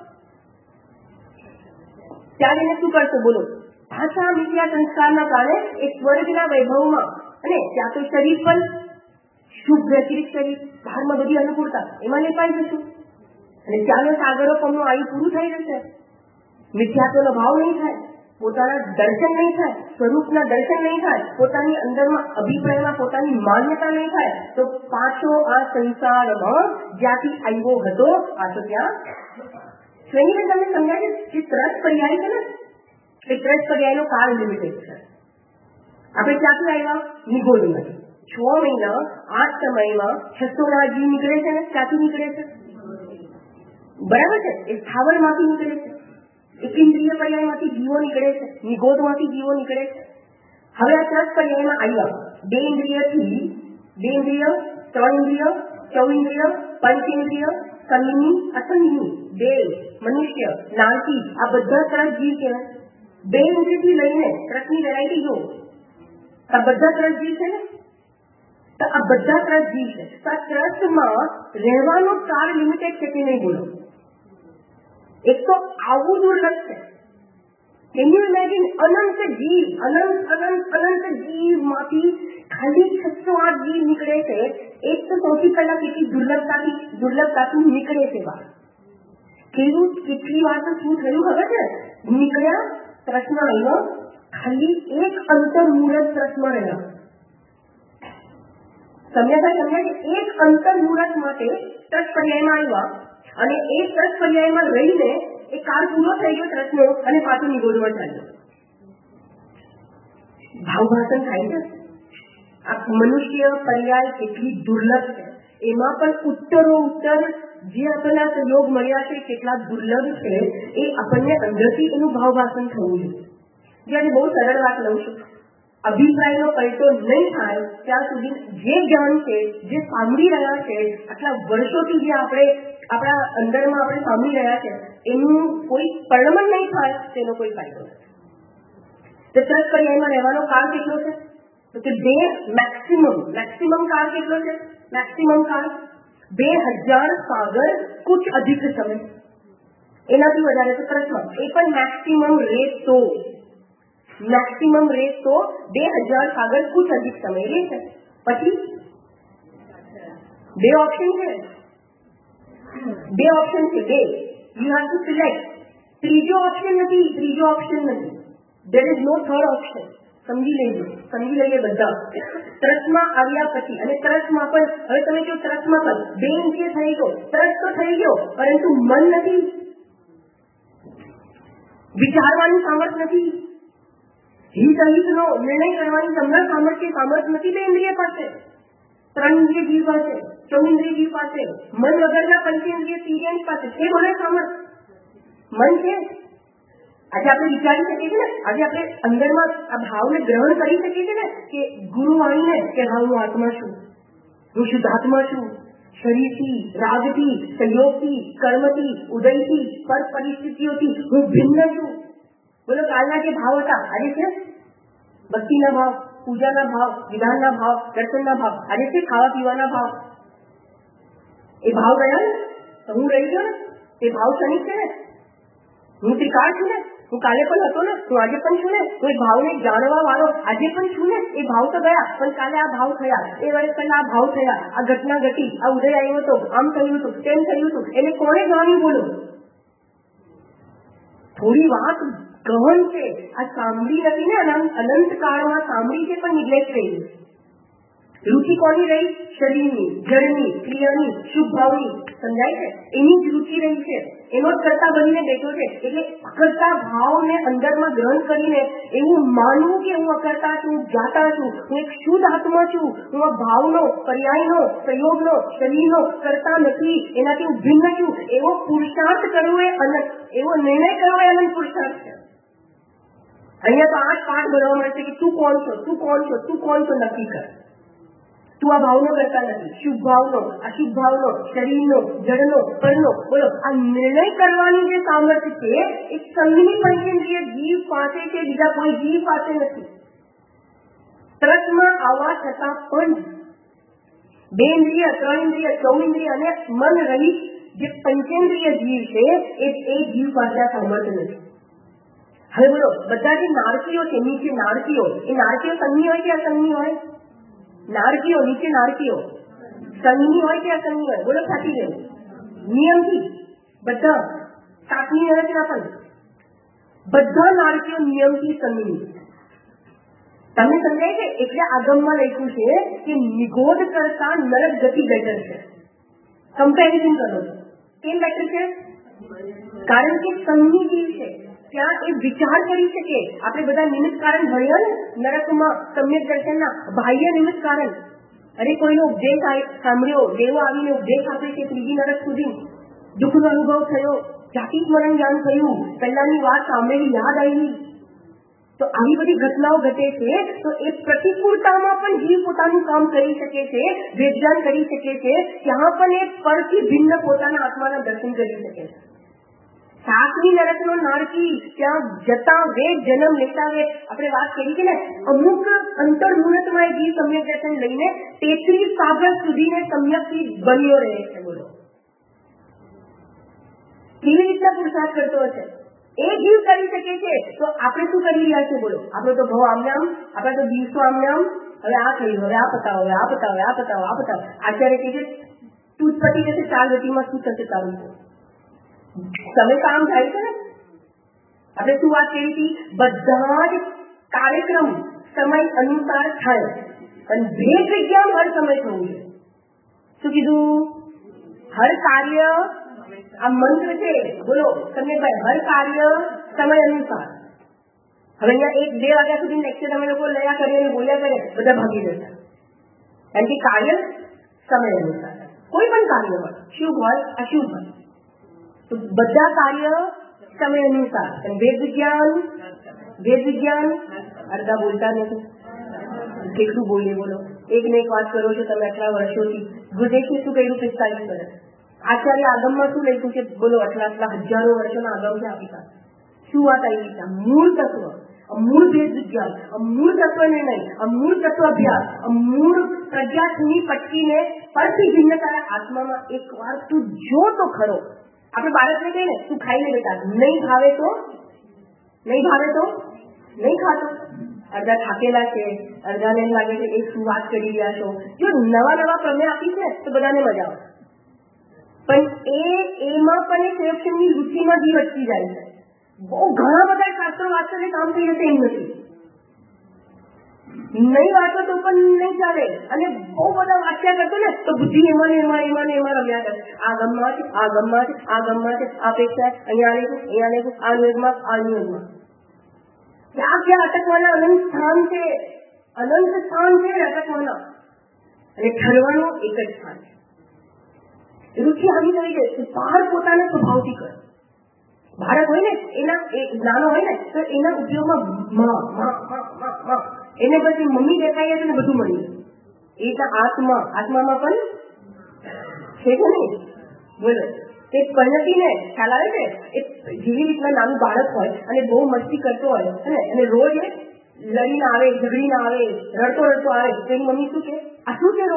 કરશો? બોલો. ભાષા મિથ્યા સંસ્કારના કારણે એ સ્વર્ગના વૈભવમાં, અને ત્યાં તો શરીર પર શુભ વ્યતિરિક શરીર, બહારમાં બધી અનુકૂળતા, એમાં લેપાઈ જશું અને ત્યાંનો સાગરો પમનું આયુ પૂરું થઈ જશે. મિથ્યાત્વનો ભાવ નહીં થાય, પોતાના દર્શન નહીં થાય, સ્વરૂપના દર્શન નહીં થાય, પોતાની અંદરમાં અભિપ્રાયમાં પોતાની માન્યતા નહીં થાય, તો પાછો આ સંસારમાં જ્યાંથી આવ્યો હતો પાછો ત્યાં સ્વયં તમને સમજાય છે. જે ત્રસ પર્યાય છે ને એ ત્રસ પર્યાયનો કાળ લિમિટેડ છે. આપણે ક્યાંથી આવ્યા? નિગોદમાંથી 6 મહિના 8 સમયમાં 600 જીવ નીકળે છે ને ક્યાંથી નીકળે છે? બરાબર છે, એ સ્થાવરમાંથી નીકળે છે. એકેન્દ્રિય પર્યાયમાંથી જીવો નીકળે છે, નિગોદમાંથી જીવો નીકળે છે. હવે આ ત્રસ પર્યાયમાં આવ્યા 2 ઇન્દ્રિયથી 2 ઇન્દ્રિય 3 ઇન્દ્રિય 4 ઇન્દ્રિય પંચેન્દ્રિય સંગીની અસંગીની દેવ મનુષ્ય નારકી આ બધા ત્રસ જીવ કહેવાય. 2 ઇન્દ્રિયથી લઈને ત્રસની વેરાયટી જો આ બધા ત્રસ જીવ છે ને, તો આ બધા ત્રસ જીવ છે. તો આ ત્રસમાં રહેવાનો કાળ લિમિટેડ છે કે નહીં બોલો? એક તો આવું દુર્લભ છે. Can you imagine? અનંત જીવ અનંત અનંત અનંત જીવમાંથી ખાલી 608 જીવ નીકળે છે. એક તો સૌથી પહેલા કેટલી દુર્લભતાથી નીકળે છે બહાર. કેટલી વાર તો શું થયું ખબર છે? નીકળ્યા પ્રશ્ન આવ્યો, ખાલી એક અંતર મુહૂર્ત પ્રશ્નમાં રહ્યા. સમજ્યા? એક અંતર મુહૂર્ત માટે ત્રસ પર્યાયમાં આવ્યા અને એ ત્રસ પર્યાયમાં રહીને એ કાળ પૂરો થઈ ગયો ત્રસનો અને પાછો નિગોદમાં ચાલ્યો. ભાવભાષણ થાય છે. આ મનુષ્ય પર્યાય કેટલી દુર્લભ છે. એમાં પણ ઉત્તર જે આપણને સહયોગ મળ્યા છે કેટલા દુર્લભ છે એ આપણને અંદરથી એનું ભાવભાષણ થવું જોઈએ. જ્યારે બહુ સરળ વાત લઉં છું, અભિપ્રાયનો પલટો નહીં થાય ત્યાં સુધી જે જ્ઞાન છે, જે સાંભળી રહ્યા છે, આટલા વર્ષોથી જે આપણે આપણા અંદરમાં આપણે સાંભળી રહ્યા છે એનું કોઈ પરિણમન નહીં થાય તેનો કોઈ ફાયદો નથી. તો ત્રસ પર્યાયમાં રહેવાનો કાળ કેટલો છે? તો કે મેક્સિમમ કાળ કેટલો છે? મેક્સિમમ કાળ 2000 સાગર કુછ અધિક સમય, એનાથી વધારે તો ત્રસમાં એ પણ મેક્સિમમ રેટ તો 2000 સાગર કુછ અધિક સમય રહે છે. પછી 2 ઓપ્શન છે. You have to select. ત્રીજો ઓપ્શન નથી. There is no third option. સમજી લઈએ બધા. ત્રસમાં આવ્યા પછી અને ત્રસમાં પણ હવે તમે જો ત્રસમાં પણ 2 ઇન્દ્રિય થઈ ગયો, ત્રસ તો થઈ ગયો પરંતુ મન નથી, વિચારવાની સામર્થ્ય નથી, હિત અહિતનો નિર્ણય કરવાની સામર્થ્ય નથી 2 ઇન્દ્રિય પાસે, 3 ઇન્દ્રિય જીવ પાસે, 4 ઇન્દ્રિય જીવ પાસે, મન વગરના પંચેન્દ્રિય તિર્યાની પાસે છે. બોલે સામર્થ્ય મન છે. આજે આપણે વિચારી શકીએ છીએ ને, આજે આપણે અંદરમાં આ ભાવને ગ્રહણ કરી શકીએ છીએ ને કે ગુરુવાણીને કે હા હું આત્મા છું, હું શુદ્ધાત્મા છું, શરીરથી, રાગથી, સંયોગથી, કર્મથી, ઉદયથી, પર પરિસ્થિતિઓથી હું ભિન્ન છું. બોલો કાલના જે ભાવ હતા આજે છે ભક્તિના ભાવ, પૂજાના ભાવ, વિધાનના ભાવ, દર્શનના ભાવ, આજે છે ખાવા પીવાના ભાવ. એ ભાવ ગયા ને તો હું રહી ગયો ને, એ ભાવ ક્ષણિક છે ને. હું ત્રિકાળ છું ને, હું કાલે પણ હતો ને, હું આજે પણ છું ને, હું એ ભાવને જાણવા વાળો આજે પણ છું ને. એ ભાવ તો ગયા પણ કાલે આ ભાવ થયા, એ વર્ષ પહેલા આ ભાવ થયા, આ ઘટના ઘટી, આ ઉદય આવ્યો હતો, આમ થયું હતું, તેમ થયું હતું. એને કોને જાણ્યું બોલો? થોડી વાત ગહન છે. આ સાંભળી નથી ને, અનંત કાળમાં સાંભળી છે પણ નિગ્લેક્ટ રહી. રુચિ કોની રહી? શરીરની, જળની, ક્રિયાની, શુભ ભાવની. સમજાય છે? એની જ રુચિ રહી છે. એનો જ કરતા બનીને બેઠો છે. એટલે અકર્તા ભાવને અંદરમાં ગ્રહણ કરીને એવું માનવું કે હું અકર્તા છું, જાતા છું, હું એક શુદ્ધ આત્મા છું, હું આ ભાવનો, પર્યાયનો, સંયોગનો, શરીરનો કરતા નથી, એનાથી હું ભિન્ન છું, એવો પુરુષાર્થ કરવો એ અનંત, એવો નિર્ણય કરવો એ અનંત પુરુષાર્થ છે. અહીંયા તો 8 પાઠ ભરવા મળશે કે તું કોણ છો નક્કી કર. તું આ ભાવનો કરતા નથી, શુભ ભાવનો, અશુભ ભાવનો, શરીરનો, જળનો, પરનો. બોલો આ નિર્ણય કરવાની જે સામર્થ્ય છે એ સંગની પંચેન્દ્રિય જીવ પાસે છે, બીજા કોઈ જીવ પાસે નથી. ત્રસમાં આવવા છતાં પણ 2 ઇન્દ્રિય, 3 ઇન્દ્રિય, 4 ઇન્દ્રિય અને મન રહિત જે પંચેન્દ્રિય જીવ છે એ જીવ પાસે આ સામર્થ્ય નથી. હવે બોલો બધા જે નારકીઓ છે, નીચે નારકીઓ, એ નારકીઓ સંગની હોય કે અસંગની હોય? નારકીઓ, નીચે નારકીઓ સંગની હોય કે અસંગની હોય? બોલો સાચી ગયું. નિયમથી બધા સાતની રચના પણ બધા નારકીઓ નિયમથી સંમિત. તમને સમજાય છે? એટલે આગમમાં લખ્યું છે કે નિગોધ કરતા નરક ગતિ બેટર છે. કમ્પેરિઝન કરો છો. કેમ બેટર છે? કારણ કે સંમિત છે. ત્યાં એ વિચાર કરી શકે. આપણે બધા નિમિત્ત કારણ ભણ્યા ને નરકમાં સમ્યક દર્શનના બાહ્ય નિમિત્ત કારણ. અરે કોઈનો ઉપદેશ સાંભળ્યો, દેવો આવીને ઉપદેશ આપે છે ત્રીજી નરક સુધી, દુઃખનો અનુભવ થયો, જાતિ સ્મરણ જ્ઞાન થયું, પહેલાની વાત સાંભળેલી યાદ આવી. તો આવી બધી ઘટનાઓ ઘટે છે. તો એ પ્રતિકૂળતામાં પણ જીવ પોતાનું કામ કરી શકે છે, વેદજાન કરી શકે છે. ત્યાં પણ એ પરથી ભિન્ન પોતાના આત્માના દર્શન કરી શકે છે. સાતમી નરકનો નારકી ત્યાં જતા વેદ જન્મ લેતા વેદ આપણે વાત કરી છે ને, અમુક અંતર મુહૂર્તમાં એ જીવ સમ્યક દર્શન લઈને 33 સાગર સુધીને સમ્યકથી બન્યો રહે છે. બોલો કેવી રીતના પુરુષાર્થ કરતો હશે? એ જીવ કરી શકે છે. તો આપણે શું કરી રહ્યા છીએ? બોલો, આપણો તો ભાવ આમને આમ, આપણા તો દિવસો આમને આમ, હવે આ થયું, હવે આ પતાવો, હવે આ પતાવો, આ પતાવો, આ પતાવો. આચાર્ય કહે છે તું પતી જશે 4 ગતિમાં શું થશે તારું? તમે કામ થાય છે ને. આપણે શું વાત કરી હતી? બધા જ કાર્યક્રમ સમય અનુસાર થાય, પણ ભેદ વિજ્ઞાન હર સમય થવું છે. શું કીધું? હર કાર્ય, આ મંત્ર છે. બોલો સમ્યકભાઈ, હર કાર્ય સમય અનુસાર. હવે અહીંયા 1-2 વાગ્યા સુધી લેક્ચર તમે લોકો લયા કરીએ અને બોલ્યા કરે, બધા ભાગી જતા. કારણ કે કાર્ય સમય અનુસાર, કોઈ પણ કાર્ય હોય, શુભ હોય અશુભ હોય, તો બધા કાર્ય સમય અનુસાર. વેદ વિજ્ઞાન અડધા બોલતા નથી. કેટલું બોલીએ? બોલો, એક ને એક વાત કરો છો તમે આટલા વર્ષોથી. ગુદેશે શું કર્યું? 45 વર્ષ. આચાર્ય આગમમાં શું લખ્યું છે? બોલો, આટલા હજારો વર્ષોના આગમ છે આપણી પાસે. શું વાત આવી છે? મૂળ તત્વ, મૂળ વેદ વિજ્ઞાન, મૂળ તત્વ નિર્ણય, મૂળ તત્વ અભ્યાસ, મૂળ પ્રજ્ઞાની પટકીને પરથી ભિન્ન તારા આત્મામાં એક વાર તું જો તો ખરો. આપણે બાળકને કહીએ ને તું ખાઈ લે બેટા, નહીં ભાવે તો નહીં ખાતો. અડધા થાકેલા છે, અડધાને એમ લાગે છે એક શું વાત કરી રહ્યા છો. જો નવા પ્રમેય આપીશ ને તો બધાને મજા આવે, પણ એમાં પણ એ સિલેક્શનની રુચિમાં જીવ અટકી જાય છે. બહુ ઘણા બધા શાસ્ત્રો વાંચો ને કામ થઈ જશે એમ નથી. નહીં વાંચો તો પણ નહીં ચાલે, અને બહુ બધા વાંચ્યા કરતો ને તો બુદ્ધિ એમાં રમ્યા કરે. આ ગમમાં છે, આ ગમમાં છે, આ ગમમાં છે, આ અપેક્ષા, અહીંયા લેવું, આ નિયોગમાં, આ નિયોગમાં. ક્યાં અટકવાના અનંત સ્થાન છે અટકવાના, અને ઠરવાનું એક જ સ્થાન છે. રુચિ આવી થઈ જાય બહાર પોતાના સ્વભાવથી કરે. બાળક હોય ને એના નાનો હોય ને તો એના ઉપયોગમાં એને પછી મમ્મી દેખાય છે ને બધું મળી. એ આત્મામાં પણ છે કે નહીં? બોલો, એ પરિણતિને ખ્યાલ આવે છે. એ જેવી રીતના નાનું બાળક હોય અને બહુ મસ્તી કરતો હોય અને રોજ લડીને આવે, ઝઘડીને આવે, રડતો આવે, તો એની મમ્મી શું કે? આ શું છે?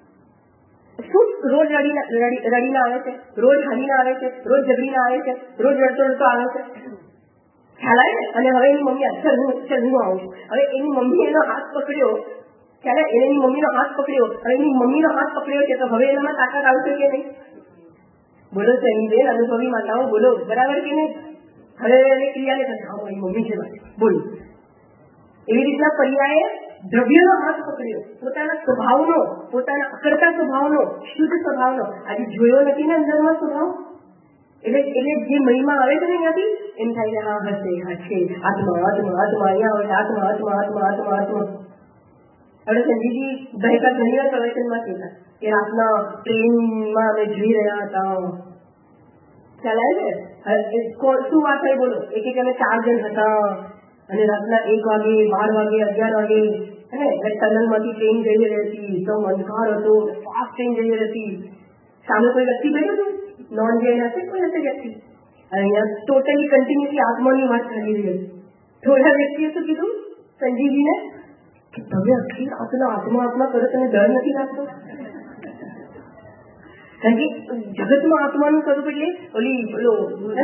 રોજ રડીને આવે છે, રોજ હરીને આવે છે, રોજ ઝઘડીને આવે છે, રોજ રડતો આવે છે. ખ્યાલ આવે ને? અને હવે એની મમ્મી ચલ હું આવું છું. હવે એની મમ્મી એનો હાથ પકડ્યો, ખ્યાલ આવે? એની મમ્મીનો હાથ પકડ્યો, હવે એની મમ્મીનો હાથ પકડ્યો છે તો હવે એનામાં તાકાત આવશે કે નહીં? બોલો બેન, અનુભવી માતાઓ બોલો, બરાબર કે નહીં? હવે એને ક્રિયાને થશે હા મારી મમ્મી છે બોલો. એવી રીતના પર્યાયે દ્રવ્યનો હાથ પકડ્યો, પોતાના સ્વભાવનો, પોતાના અકર્તા સ્વભાવનો, શુદ્ધ સ્વભાવનો. આજે જોયો નથી ને અંદરમાં સ્વભાવ, એટલે જે મહિમા આવે છે ને અહીંયાથી એમ થાય છે હા હશે આત્મા અહીંયા આવે આત્મા. હવે સંજીવજી બહેતા ઘણી વાર પ્રવચનમાં કહેતા કે રાતના ટ્રેનમાં અમે જોઈ રહ્યા હતા. ખ્યાલ આવે છે? શું વાત થાય? બોલો, એક અમે 4 જણ હતા અને રાતના 1 વાગે, 12 વાગે, 11 વાગે ટનલમાંથી ટ્રેન જઈ રહી હતી, તો અંધકાર હતો, ફાસ્ટ ટ્રેન જઈ રહી હતી. સામે કોઈ વ્યક્તિ બેઠું હતું, નોન જૈન હશે કોઈ હશે વ્યક્તિ, અહીંયા ટોટલી કન્ટિન્યુઅસલી આત્માની વાત ચાલી રહી હતી. થોડા વ્યક્તિએ શું કીધું સંજીવજીને કે તમે આખી રાતના આત્મા કરો, તને ડર નથી લાગતો? કારણ કે જગતમાં આત્માનું સ્વરૂપ એટલે બોલો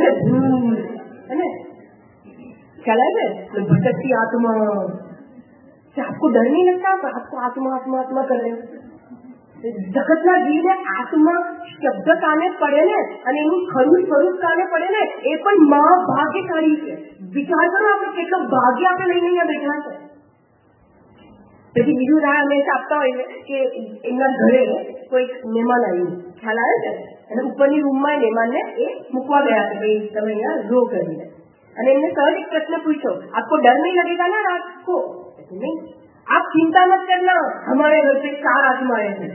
ખ્યાલ આવે છે ભટકતી આત્મા. आपको डर नहीं लगता? आपको आत्मा कर रहे हैं, જગતના જીવને આત્મા શબ્દ કાને પડે ને અને એનું ખરું સ્વરૂપ કાને પડે ને એ પણ મહાભાગ્યશાળી છે. વિચાર કરો આપણે કેટલો ભાગ્ય આપણે લઈને અહીંયા બેઠા છે. પછી બીજું રાહ હંમેશા આપતા હોય કે એમના ઘરે કોઈક મહેમાન આવ્યું, ખ્યાલ આવે છે, અને ઉપરની રૂમમાં મહેમાનને એ મૂકવા ગયા છે, ભાઈ તમે અહીંયા રો કરીને, અને એમને સહજ એક પ્રશ્ન પૂછ્યો, આપકો ડર નહીં लगेगा ना रात को? नहीं, आप चिंता मत करना, हमारे घर से 4 आत्माएं हैं.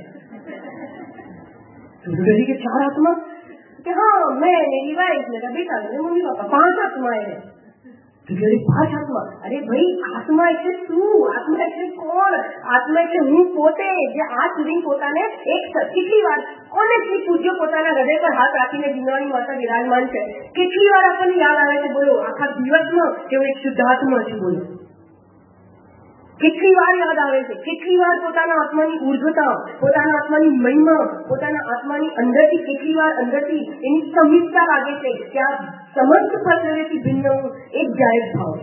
के 4 आत्मा? कि हाँ, मैं, मेरी वाइफ, मेरा बेटा, मेरे मम्मी पापा, 5 आत्माएं हैं. 5 આત્મા? અરે ભાઈ, આત્મા એટલે શું? આત્મા એટલે કોણ? આત્મા એટલે હું પોતે, જે આ સુધી પોતાને કેટલી વાર કોને શ્રી પૂજ્ય પોતાના હૃદય પર હાથ રાખીને જીવવાની માતા વિરાજમાન છે, કેટલી વાર આપણને યાદ આવે છે, બોલો, આખા દિવસમાં કે હું એક શુદ્ધાત્મા છું, બોલો, કેટલી વાર યાદ આવે છે, કેટલી વાર પોતાના આત્માની ઉર્ધ્વતા, પોતાના આત્માની મહિમા, પોતાના આત્માની અંદરથી કેટલી વાર અંદરથી એની સમીપતા લાગે છે કે આ સમસ્ત પ્રકૃતિથી ભિન્ન હું એક જાહેર ભાવ,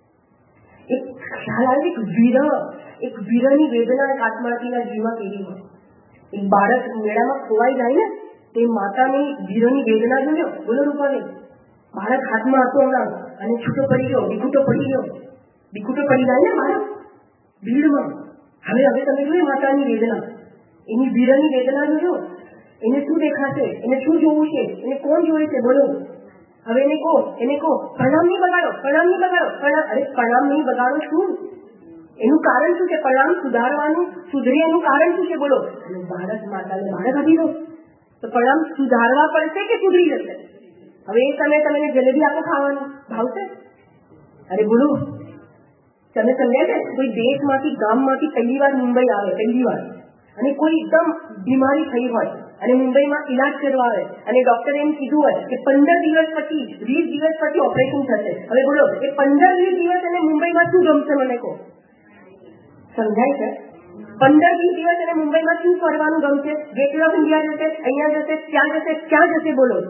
એક ખ્યાલ આવે, એક વીરની વેદના એક આત્માર્થીના જીવમાં કેવી હોય. એક બાળક મેળામાં ખોવાઈ જાય ને તે માતાની વીરની વેદના જોયો, બોલો રૂપાબેન, બાળક હાથમાં હતો હમણાં અને છૂટો પડી ગયો, વિખૂટો પડી જાય ને બાળક ભીડમાં. હવે તમે જોઈએ માતાની વેદના, એની વીરની વેદના જોજો, એને શું દેખાશે, એને શું જોવું છે, એને કોણ જોવે છે, બોલો. હવે એને કહો પ્રણામ નહીં બગાડો. અરે પ્રણામ નહીં બગાડો શું? એનું કારણ શું છે? પ્રણામ સુધારવાનું, સુધરે એનું કારણ શું છે, બોલો. અને બાળક માતાને બાળક આપી દો તો પ્રણામ સુધારવા પડશે કે સુધરી જશે? હવે એ સમયે તમે જલેબી આપો ખાવાનું, ભાવશે? અરે બોલો, તમે સમજ્યા છે? કોઈ દેશમાંથી ગામમાંથી પહેલી વાર મુંબઈ આવે, પહેલી વાર, અને કોઈ એકદમ બીમારી થઈ હોય અને મુંબઈમાં ઈલાજ કરવા આવે અને ડોક્ટરે એમ કીધું હોય કે 15 દિવસ પછી 20 દિવસ પછી ઓપરેશન થશે. હવે બોલો, એ 15-20 દિવસ એને મુંબઈમાં શું ગમશે, મને કહો. સમજાય છે? 15-20 દિવસ એને મુંબઈમાં શું ફરવાનું ગમશે? ગેટવે ઓફ ઇન્ડિયા જશે, અહીંયા જશે, ક્યાં જશે, બોલો.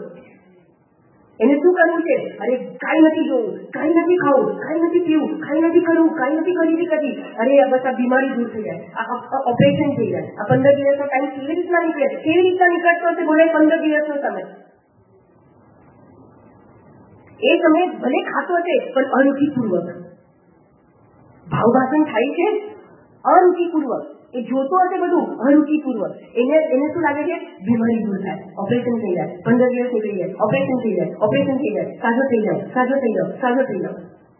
એને શું કરવું છે? અરે કાંઈ નથી જોવું, કાંઈ નથી ખાવું, કાંઈ નથી પીવું, કાંઈ નથી કરવું, કાંઈ નથી ખરીદી કરવી. અરે બસ આ બીમારી દૂર થઈ જાય, આ ઓપરેશન થઈ જાય. આ 15 દિવસનો ટાઈમ કેવી રીતના નીકળતો હશે, બોલે 15 દિવસનો સમય. એ સમય ભલે ખાતો હશે પણ અરુચિપૂર્વક, ભાવભાષણ થાય છે અરુચિપૂર્વક, એ જોતો હશે બધું અરુચિપૂર્વક. એને શું લાગે છે? બીમારી દૂર થાય, ઓપરેશન થઈ જાય, 15 દિવસ નીકળી જાય, ઓપરેશન થઈ જાય, સાજો થઈ જાવ.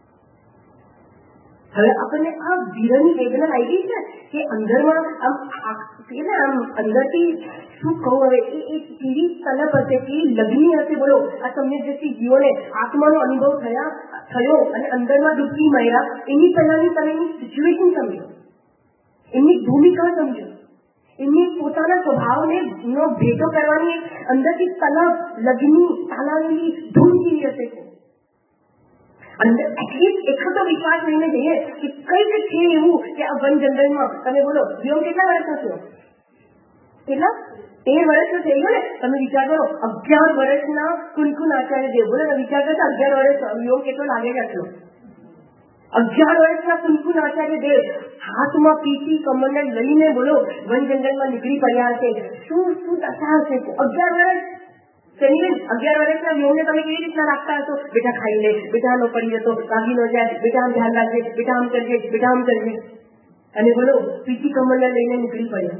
હવે આપણને આ વીરની વેદના લાગી છે કે અંદરમાં આમ અંદરથી શું કહું, હવે એ કેવી તલબ હશે, કેવી લગ્ની હશે, બોલો. આ સંવેદનશીલ જીવોને આત્માનો અનુભવ થયો અને અંદરમાં ડૂબકી માર્યા, એની પહેલાની તમે એની સિચ્યુએશન સમજો, એમની ભૂમિકા સમજો, એમની પોતાના સ્વભાવને ભેટો કરવાની અંદરથી તલબ, લગ્ની, તાલાવેલી ધૂમ કેવી હશે. અંદર એટલીસ્ટ એટલો તો વિશ્વાસ લઈને જઈએ કે કંઈક છે એવું કે આ વન જંગલમાં તમે બોલો, યોગ કેટલા વર્ષનો થયો? કેટલા? 13 વર્ષનો થઈ ગયો ને. તમે વિચાર કરો, 11 વર્ષના કુનકુન આચાર્ય દેવ, બોલો, વિચાર કરતા 11 વર્ષ યોગ કેટલો લાગે છે આટલો? 11 વર્ષના કુનકુન આચાર્ય દેવ હાથમાં પીસી કમંડળ લઈને, બોલો, વન જંગલમાં નીકળી પડ્યા હશે. શું દશા હશે? 11 વર્ષ. 11 વર્ષના યોગને તમે કેવી રીતના રાખતા હશો? બેટા ખાઈ લે, બેટા નો પડી જતો, ભાગી ન જાય, બેટા આમ ધ્યાન રાખજે, બેટા આમ કરજે. અને બોલો, પીસી કમંડળ લઈને નીકળી પડ્યા.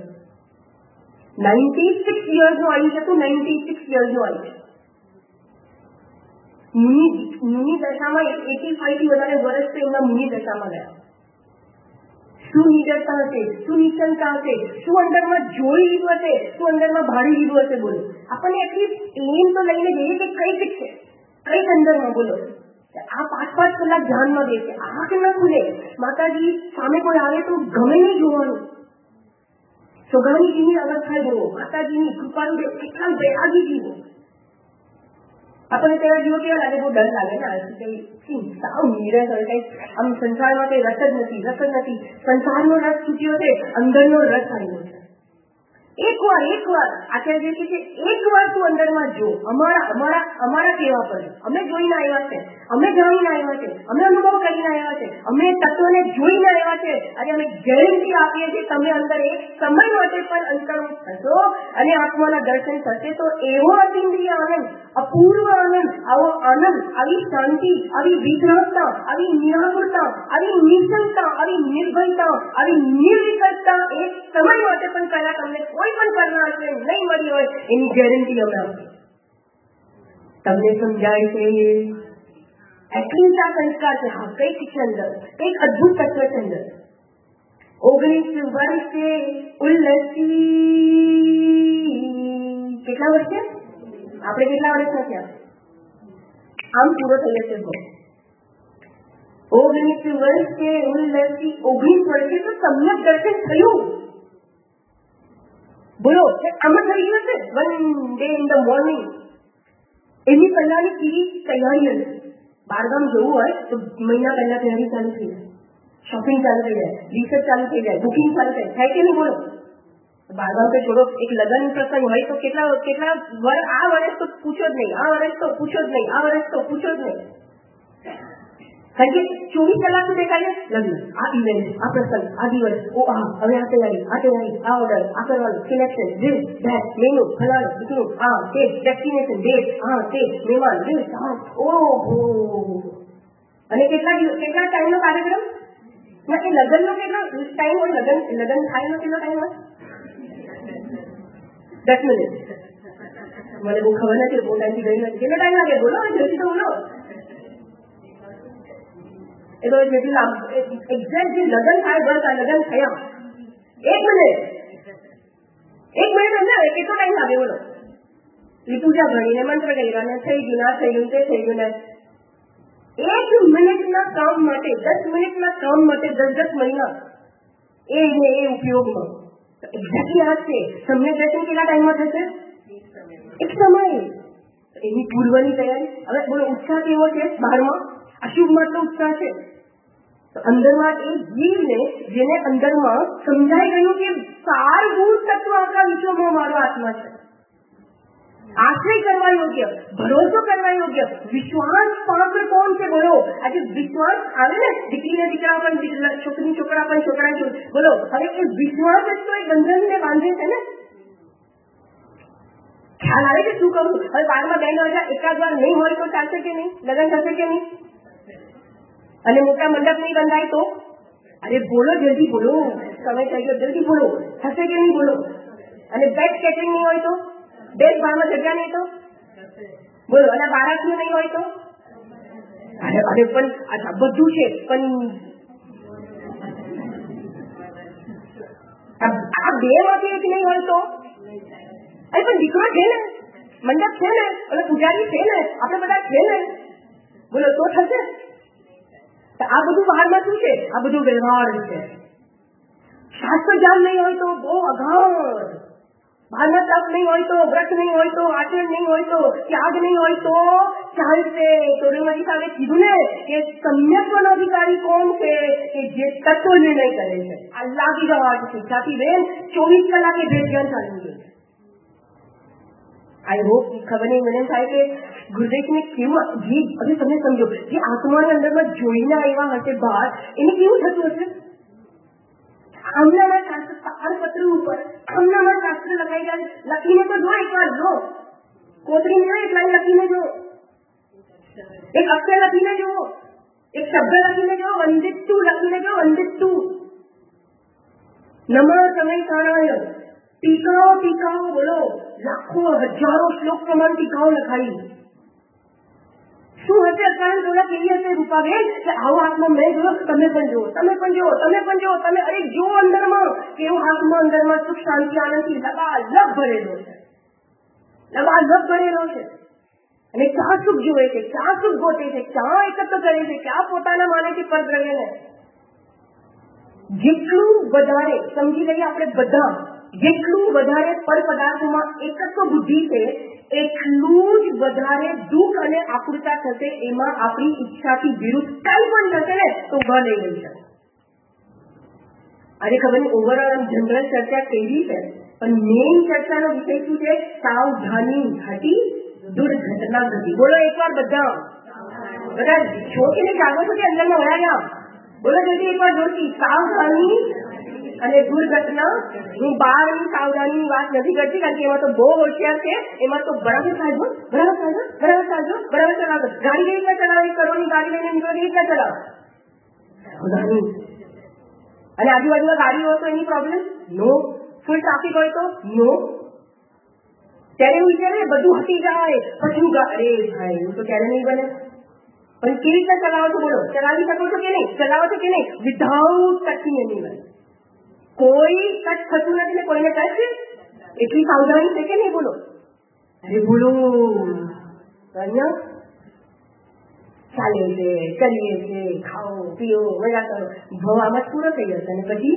96 યર્સનું આયુષ્ય હતું, 96 યર્સનું આયુષ્ય. મુનિ દશામાં 85 થી વધારે વર્ષ તો એમના મુનિ દશામાં ગયા. શું નિડરતા હશે, શું નિશ્ચલતા હશે, શું અંદરમાં જોઈ લીધું હશે, શું અંદરમાં ભાળી લીધું હશે, બોલો. આપણને એટલી એમ તો લઈને જઈએ કે કંઈક છે, કંઈક અંદરમાં, બોલો. આ 5-5 કલાક ધ્યાનમાં બેસે, આંખ ન ખુલે, માતાજી સામે કોઈ આવે તો ગમે નહીં જોવાનું. સોગાનીજીની અવસ્થા જુઓ, માતાજીની કૃપાનું કેટલા બેરાગી જીવો. આપણને તેવા જીવો કેવા લાગે? બહુ ડર લાગે ને, કઈ સાવ નીરસ હોય, કઈ આમ સંસારમાં કઈ રસ જ નથી. સંસારનો રસ છૂટ્યો છે, અંદરનો રસ આવ્યો છે. એકવાર આચાર્ય કે છે, એકવાર તું અંદરમાં જો, અમારા કહેવા પર અમે જોઈને આવ્યા છે, અમે જાણીને આવ્યા છે, અમે અનુભવ કરીને આવ્યા છે, અમે તત્વને જોઈને આવ્યા છે. આજે અમે ગેરંટી આપીએ છીએ તમે અંદર એક સમય માટે પણ અંતર્મુખ થશો અને આત્માના દર્શન થશે તો એવો અતિન્દ્રિય આનંદ, અપૂર્વ આનંદ, આવો આનંદ, આવી શાંતિ, આવી વિભ્રાંતતા, આવી નિરાકુરતા, આવી નિર્જનતા, આવી નિર્ભયતા, આવી નિર્વિકલ્પતા એક સમય માટે પણ પહેલા તમને કોઈ પણ કરનાર છે નહીં મળી હોય એની ગેરંટી અમે આપીએ. તમને સમજાય છે? એટલું જ આ સંસ્કાર છે. હા, કંઈક છે અંદર, કંઈક અદભુત તત્વ છે અંદર. 19 વર્ષે ઉલ્લસી. કેટલા વર્ષે? આપણે કેટલા વર્ષના થયા? આમ પૂરો થઈ જશે. 19 વર્ષે ઉલ્લસી. 19 વર્ષે તો સમ્યક દર્શન થયું. બોલો, આમાં થઈ ગયું છે. 1 day in the morning. એની પહેલાની કેવી તૈયારી હતી? બહારગામ જવું હોય તો મહિના પહેલા તૈયારી ચાલુ થઈ જાય, શોપિંગ ચાલુ થઈ જાય, રિસર્ચ ચાલુ થઈ જાય, બુકિંગ ચાલુ થાય. થાય કે નહીં? બોલો. બહારગામ તો છોડો, એક લગ્ન પ્રસંગ હોય તો કેટલા આ વર્ષ તો પૂછો જ નહીં, આ વર્ષ તો પૂછો જ નહીં, આ વર્ષ તો પૂછો જ નહીં. કારણ કે 24 કલાક સુધી દેખાય લગ્ન, આ ઇવેન્ટ, આ પ્રસંગ, આ દિવસ, ઓ આ હવે આ તૈયારી, આ ઓર્ડર, આ કરવાનું, સિલેક્શન, ધીસ ધેટ, મેનુ, ફલાણું બીજું, આ તે ડેસ્ટિનેશન, ડેટ, આ તે મહેમાન, ધીસ આ, ઓહો. અને કેટલા ટાઈમનો કાર્યક્રમ? ના, એ લગ્નનો કેટલો ટાઈમ હોય? લગ્ન થાયનો કેટલો ટાઈમ હોય? 10 મિનિટ. મને બહુ ખબર નથી, બહુ ટાઈમથી ગઈ નથી. કેટલો ટાઈમ લાગે? બોલો, જલ્દી તો બોલો. એ તો જેટલું એક્ઝેક્ટ જે લગ્ન થાય, બસ આ લગ્ન થયા 1 મિનિટ એમને કેટલો ટાઈમ લાગે? બોલો. એ પૂજા ભણીને મંત્ર કર્યા ને થઈ ગયું, ના થઈ ગયું, તે થઈ ગયું ને 1 મિનિટના કામ માટે 10 મિનિટના કામ માટે 10 મહિના એ ઉપયોગમાં. એક્ઝેક્ટલી આ છે. સમ્યક દર્શન કેટલા ટાઈમમાં થશે? એક સમય. એની પૂર્વની તૈયારી. હવે બોલો, ઉત્સાહ કેવો છે? બહારમાં અશુભમાં તો ઉત્સાહ છે. અંદરમાં એ જીવને જેને અંદરમાં સમજાઈ ગયું કે સારભૂત તત્વ આપણા વિશ્વમાં મારો આત્મા છે, આશ્રય કરવા યોગ્ય, ભરોસો કરવા યોગ્ય, વિશ્વાસ પાત્ર કોણ છે? બોલો. આજે વિશ્વાસ આવે ને, દીકરીને દીકરા પણ, છોકરી છોકરા પણ છોકરા. બોલો, હવે એ વિશ્વાસ જ તો એ બંધનને બાંધે છે ને. ખ્યાલ આવે છે શું કહું? હવે 12માં બહેનો એકાદ વાર નહીં હોય તો ચાલશે કે નહીં? લગ્ન થશે કે નહીં? અને મોટા મંડપ નહીં બંધાય તો? અરે બોલો, જલ્દી બોલો, સમય થઈ ગયો, જલ્દી બોલો. થશે કે નહીં? બોલો. અને બેસ્ટ કેટરિંગ નહીં હોય તો? બેસ્ટ ભાવમાં જગ્યા નહીં તો? બોલો. અને બારાતીઓ નહીં હોય તો? અરે પણ અચ્છા બધું છે, પણ આ 2 માંથી એક નહીં હોય તો? અરે પણ દીકરો છે ને, મંડપ છે ને, અને પૂજારી છે ને, આપણે બધા છે ને. બોલો, તો થશે? આ બધું બહારમાં શું છે? આ બધું વ્યવહાર છે. શાસ્ત્ર જ્ઞાન નહીં હોય તો બહુ અઘાર. બહારમાં તપ નહીં હોય તો, વ્રત નહીં હોય તો, આચરણ નહીં હોય તો, ત્યાગ નહીં હોય તો ચાલશે. તોરેમાજી સાહેબે કીધું ને કે સમ્યકનો અધિકારી કોણ છે? કે જે તત્વ નિર્ણય કરે છે. આ લાગી જવા છે સાથી બેન. 24 કલાકે ભેટ જ્ઞાન ચાલવું જોઈએ. I hope. ખબર નહીં, મને થાય કે ગુરુદેવને કેવું હવે તમે સમજો, જે આત્માની અંદરમાં જોઈને આવ્યા હશે બહાર, એને કેવું થતું હશે? આમનામાં શાસ્ત્ર તાળપત્ર ઉપર આમનામાં શાસ્ત્ર લખાઈ જાય. લખીને તો જો એકવાર જો, કોતરીને એક લાઈન લખીને જો, એક અક્ષર લખીને જુઓ, એક શબ્દ લખીને જો, વંદિતુ લખીને જો, વંદિતુ. નમઃ સમય કાણાય. ટીકાઓ બોલો, લાખો હજારો શ્લોક પ્રમાણ ટીકાઓ લખાઈ. શું હશે અકારણ બોલા? કેવી હશે રૂપાબેન? કે આવો આત્મા મેં જોયો, તમે પણ જુઓ, તમે પણ જુઓ, તમે પણ જુઓ, તમે અરે જુઓ અંદરમાં કેવો આત્મા અંદરમાં સુખ શાંતિ આનંદથી લબાલબ ભરેલો છે, લબાલબ ભરેલો છે. અને ક્યાં સુખ જોવે છે, ક્યાં સુખ ગોતે છે, ક્યાં એકત્ર કરે છે, ક્યાં પોતાના માને છે પરદ્રવ્યને. જેટલું વધારે સમજી લઈએ આપણે બધા, જેટલું વધારે પર પદાર્થોમાં એકત્વ બુદ્ધિ છે, એટલું જ વધારે દુઃખ અને આકૃતા થશે. એમાં આપણી ઈચ્છાથી વિરુદ્ધ કઈ પણ થશે ને તો ઉભા નહીં રહી શકે. આજે ખબર નહીં ઓવરઓલ જનરલ ચર્ચા કેવી છે, પણ મેઇન ચર્ચાનો વિષય શું છે? સાવધાની ઘટી દુર્ઘટના ઘટી. બોલો એકવાર બધા. બધા છોકરીને જાગો છો કે અંદરમાં વળ્યા ગયા? બોલો જલ્દી એકવાર જોરથી. સાવધાની અને દુર્ઘટના. હું બહારની સાવધાની વાત નથી કરતી, કારણ કે એમાં તો બહુ હોશિયાર છે. એમાં તો બરાબર સાજો, બરાબર સાજો, બરાબર સાજો, બરાબર ચલાવો. ગાડી કેવી રીતના ચલાવી? કરોડની ગાડી લઈને નીકળો કેવી રીતના ચલાવો? સાવધાની. અને આજુબાજુમાં ગાડી હોય તો એની પ્રોબ્લેમ? નો. ફૂલ ટ્રાફિક હોય તો? નો. ત્યારે એવું વિચારે બધું હટી જાય પછી અરે ભાઈ એવું તો ક્યારે નહીં બને. પણ કેવી રીતના ચલાવો છો? બોલો, ચલાવી શકો છો કે નહીં? ચલાવો છો કે નહીં? વિધાઉટ ટચિંગ નહીં બને. કોઈ ટચ થતું નથી ને કોઈને ટચ એટલી સાવધાની છે કે નહીં? બોલો. અરે બોલો ચાલે છે, કરીએ છે, ખાઓ પીઓ મજા કરો, ભવામાં પૂરો થઈ જશે અને પછી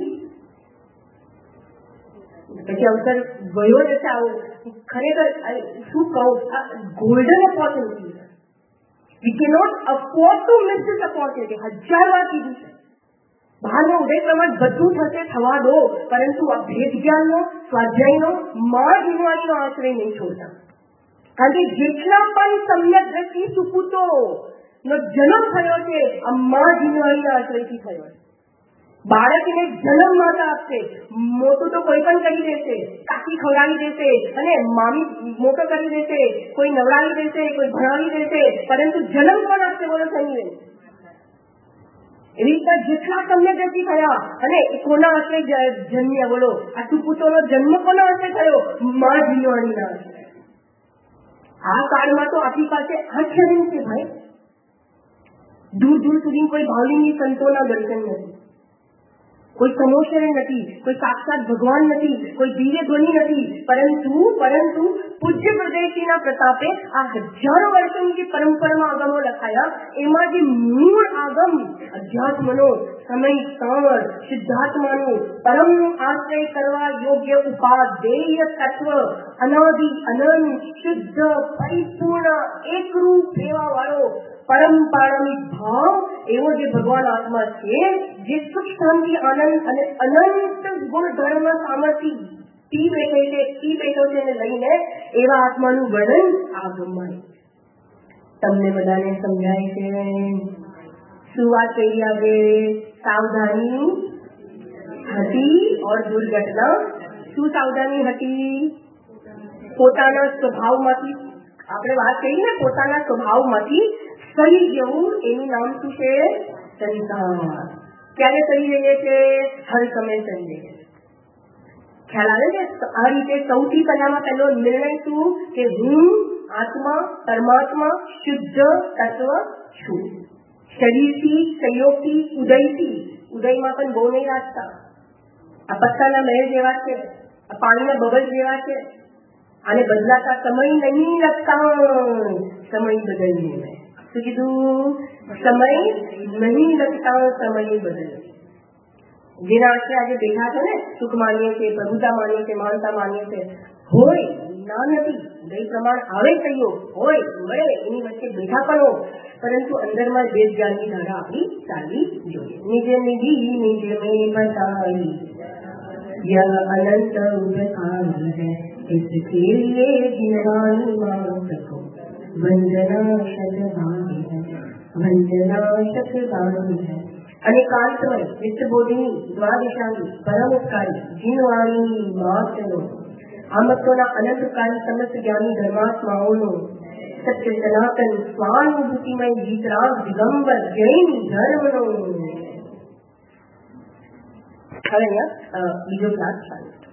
અવસર ગયો જશે. આવો ખરેખર શું કહું, golden opportunity. We cannot afford to miss this opportunity. 1000 વાર કીધું છે. બહારનો ઉદય પ્રમાણ બધું થશે, થવા દો, પરંતુ આ ભેદ જ્ઞાનનો, સ્વાધ્યાયનો, માં જીવવાણીનો આશ્રય નહીં છોડતા. કારણ કે જેટલા પણ સમ્યક દ્રષ્ટિ સુપુતો નો જન્મ થયો છે આ માં જીવવાણીના આશ્રયથી થયો છે. બાળકને જન્મ માતા આપશે, મોટું તો કોઈ પણ કરી દેશે, કાકી ખવડાવી દેશે અને મામી મોટો કરી દેશે, કોઈ નવડાવી દેશે, કોઈ ભણાવી દેશે, પરંતુ જન્મ કોણ આપશે? બોલો સંજય. એવી રીતના જેટલા તમને ગતિ થયા અને કોના આશ્રય જન્મ્યા? બોલો, આ સુપુતોનો જન્મ કોના આશ્રય થયો? માં જીવવાણીના આશ્રય. આ કાળમાં તો આપણી પાસે 8 શરીર છે ભાઈ. દૂર દૂર સુધી કોઈ ભાવલિંગી સંતોના દર્શન નથી, કોઈ સમોશરણ નથી, કોઈ સાક્ષાત ભગવાન નથી, કોઈ દિવ્ય ધ્વનિ નથી, પરંતુ પૂજ્ય પ્રદેશીના પ્રતાપે આ 1000 વર્ષોની જે પરંપરામાં આગમો લખાયા એમાં જે મૂળ આગમ અધ્યાત્મનો, સમય સાવર, સિદ્ધાત્માનું પરમ આશ્રય કરવા યોગ્ય ઉપાદેય તત્વ, અનાદિ અનંત શુદ્ધ પરિપૂર્ણ એકરૂપ એવા વાળો પરમ પારમિક ભાવ એવો જે ભગવાન આત્મા છે, જે સુખ શાંતિ આનંદ અને અનંત ગુણ ધર્મ સામર્થ્ય પી બેઠો છે એને લઈને એવા આત્માનું વર્ણન આગમમાં. તમને બધાને સમજાય છે શું વાત કહી? આવે સાવધાની હતી ઓર દુર્ઘટના. શું સાવધાની હતી? પોતાના સ્વભાવમાંથી આપણે વાત કરી ને, પોતાના સ્વભાવમાંથી સહી જવું એનું નામ શું છે? સંસાર. ક્યારે સહી જઈએ છે? હર સમય સહી જઈએ. ખ્યાલ આવે છે? આ રીતે સૌથી પહેલો નિર્ણય શું કે હું આત્મા પરમાત્મા શુદ્ધ તત્વ છું. શરીરથી, સંયોગથી, ઉદયમાં પણ બહુ નહીં રાખતા. આ પત્તાના મહેલ જેવા છે, આ પાણીના બબલ જેવા છે. આને બદલાતા સમય નહીં લગતા, સમય બદલને. શું કીધું? સમય નહીં લગતા, સમય બદલે. જેના આશરે આજે બેઠા છે ને, સુખ માનીએ છીએ, પ્રભુતા માનીએ છીએ, માનતા માનીએ છીએ, હોય ના નથી, ઉદય પ્રમાણ આવે સહયોગ હોય મળે એની વચ્ચે બેઠા પણ હો, પરંતુ અંદરમાં વેદ જ્ઞાનની ધારા આપણી ચાલવી જોઈએ. નિજ નિધિ નિજ મેં બતાવી યહ અનંત ઉપકારી હૈ, इसके लिए जिनवानी मांग सको वंदना शतभागी है, वंदना शतभागी है. અને કાંતમય વિશ્વબોધિની દ્વાદશાની પરમોપકારી જીનવાણી માતનો આમત્વના અનંતકારી સમસ્ત જ્ઞાની ધર્માત્માઓનો સત્ય સનાતન સ્વાનુભૂતિમય ગીતરાગ દિગંબર જૈન ધર્મનો. હવે અહીંયા બીજો ક્લાસ ચાલુ.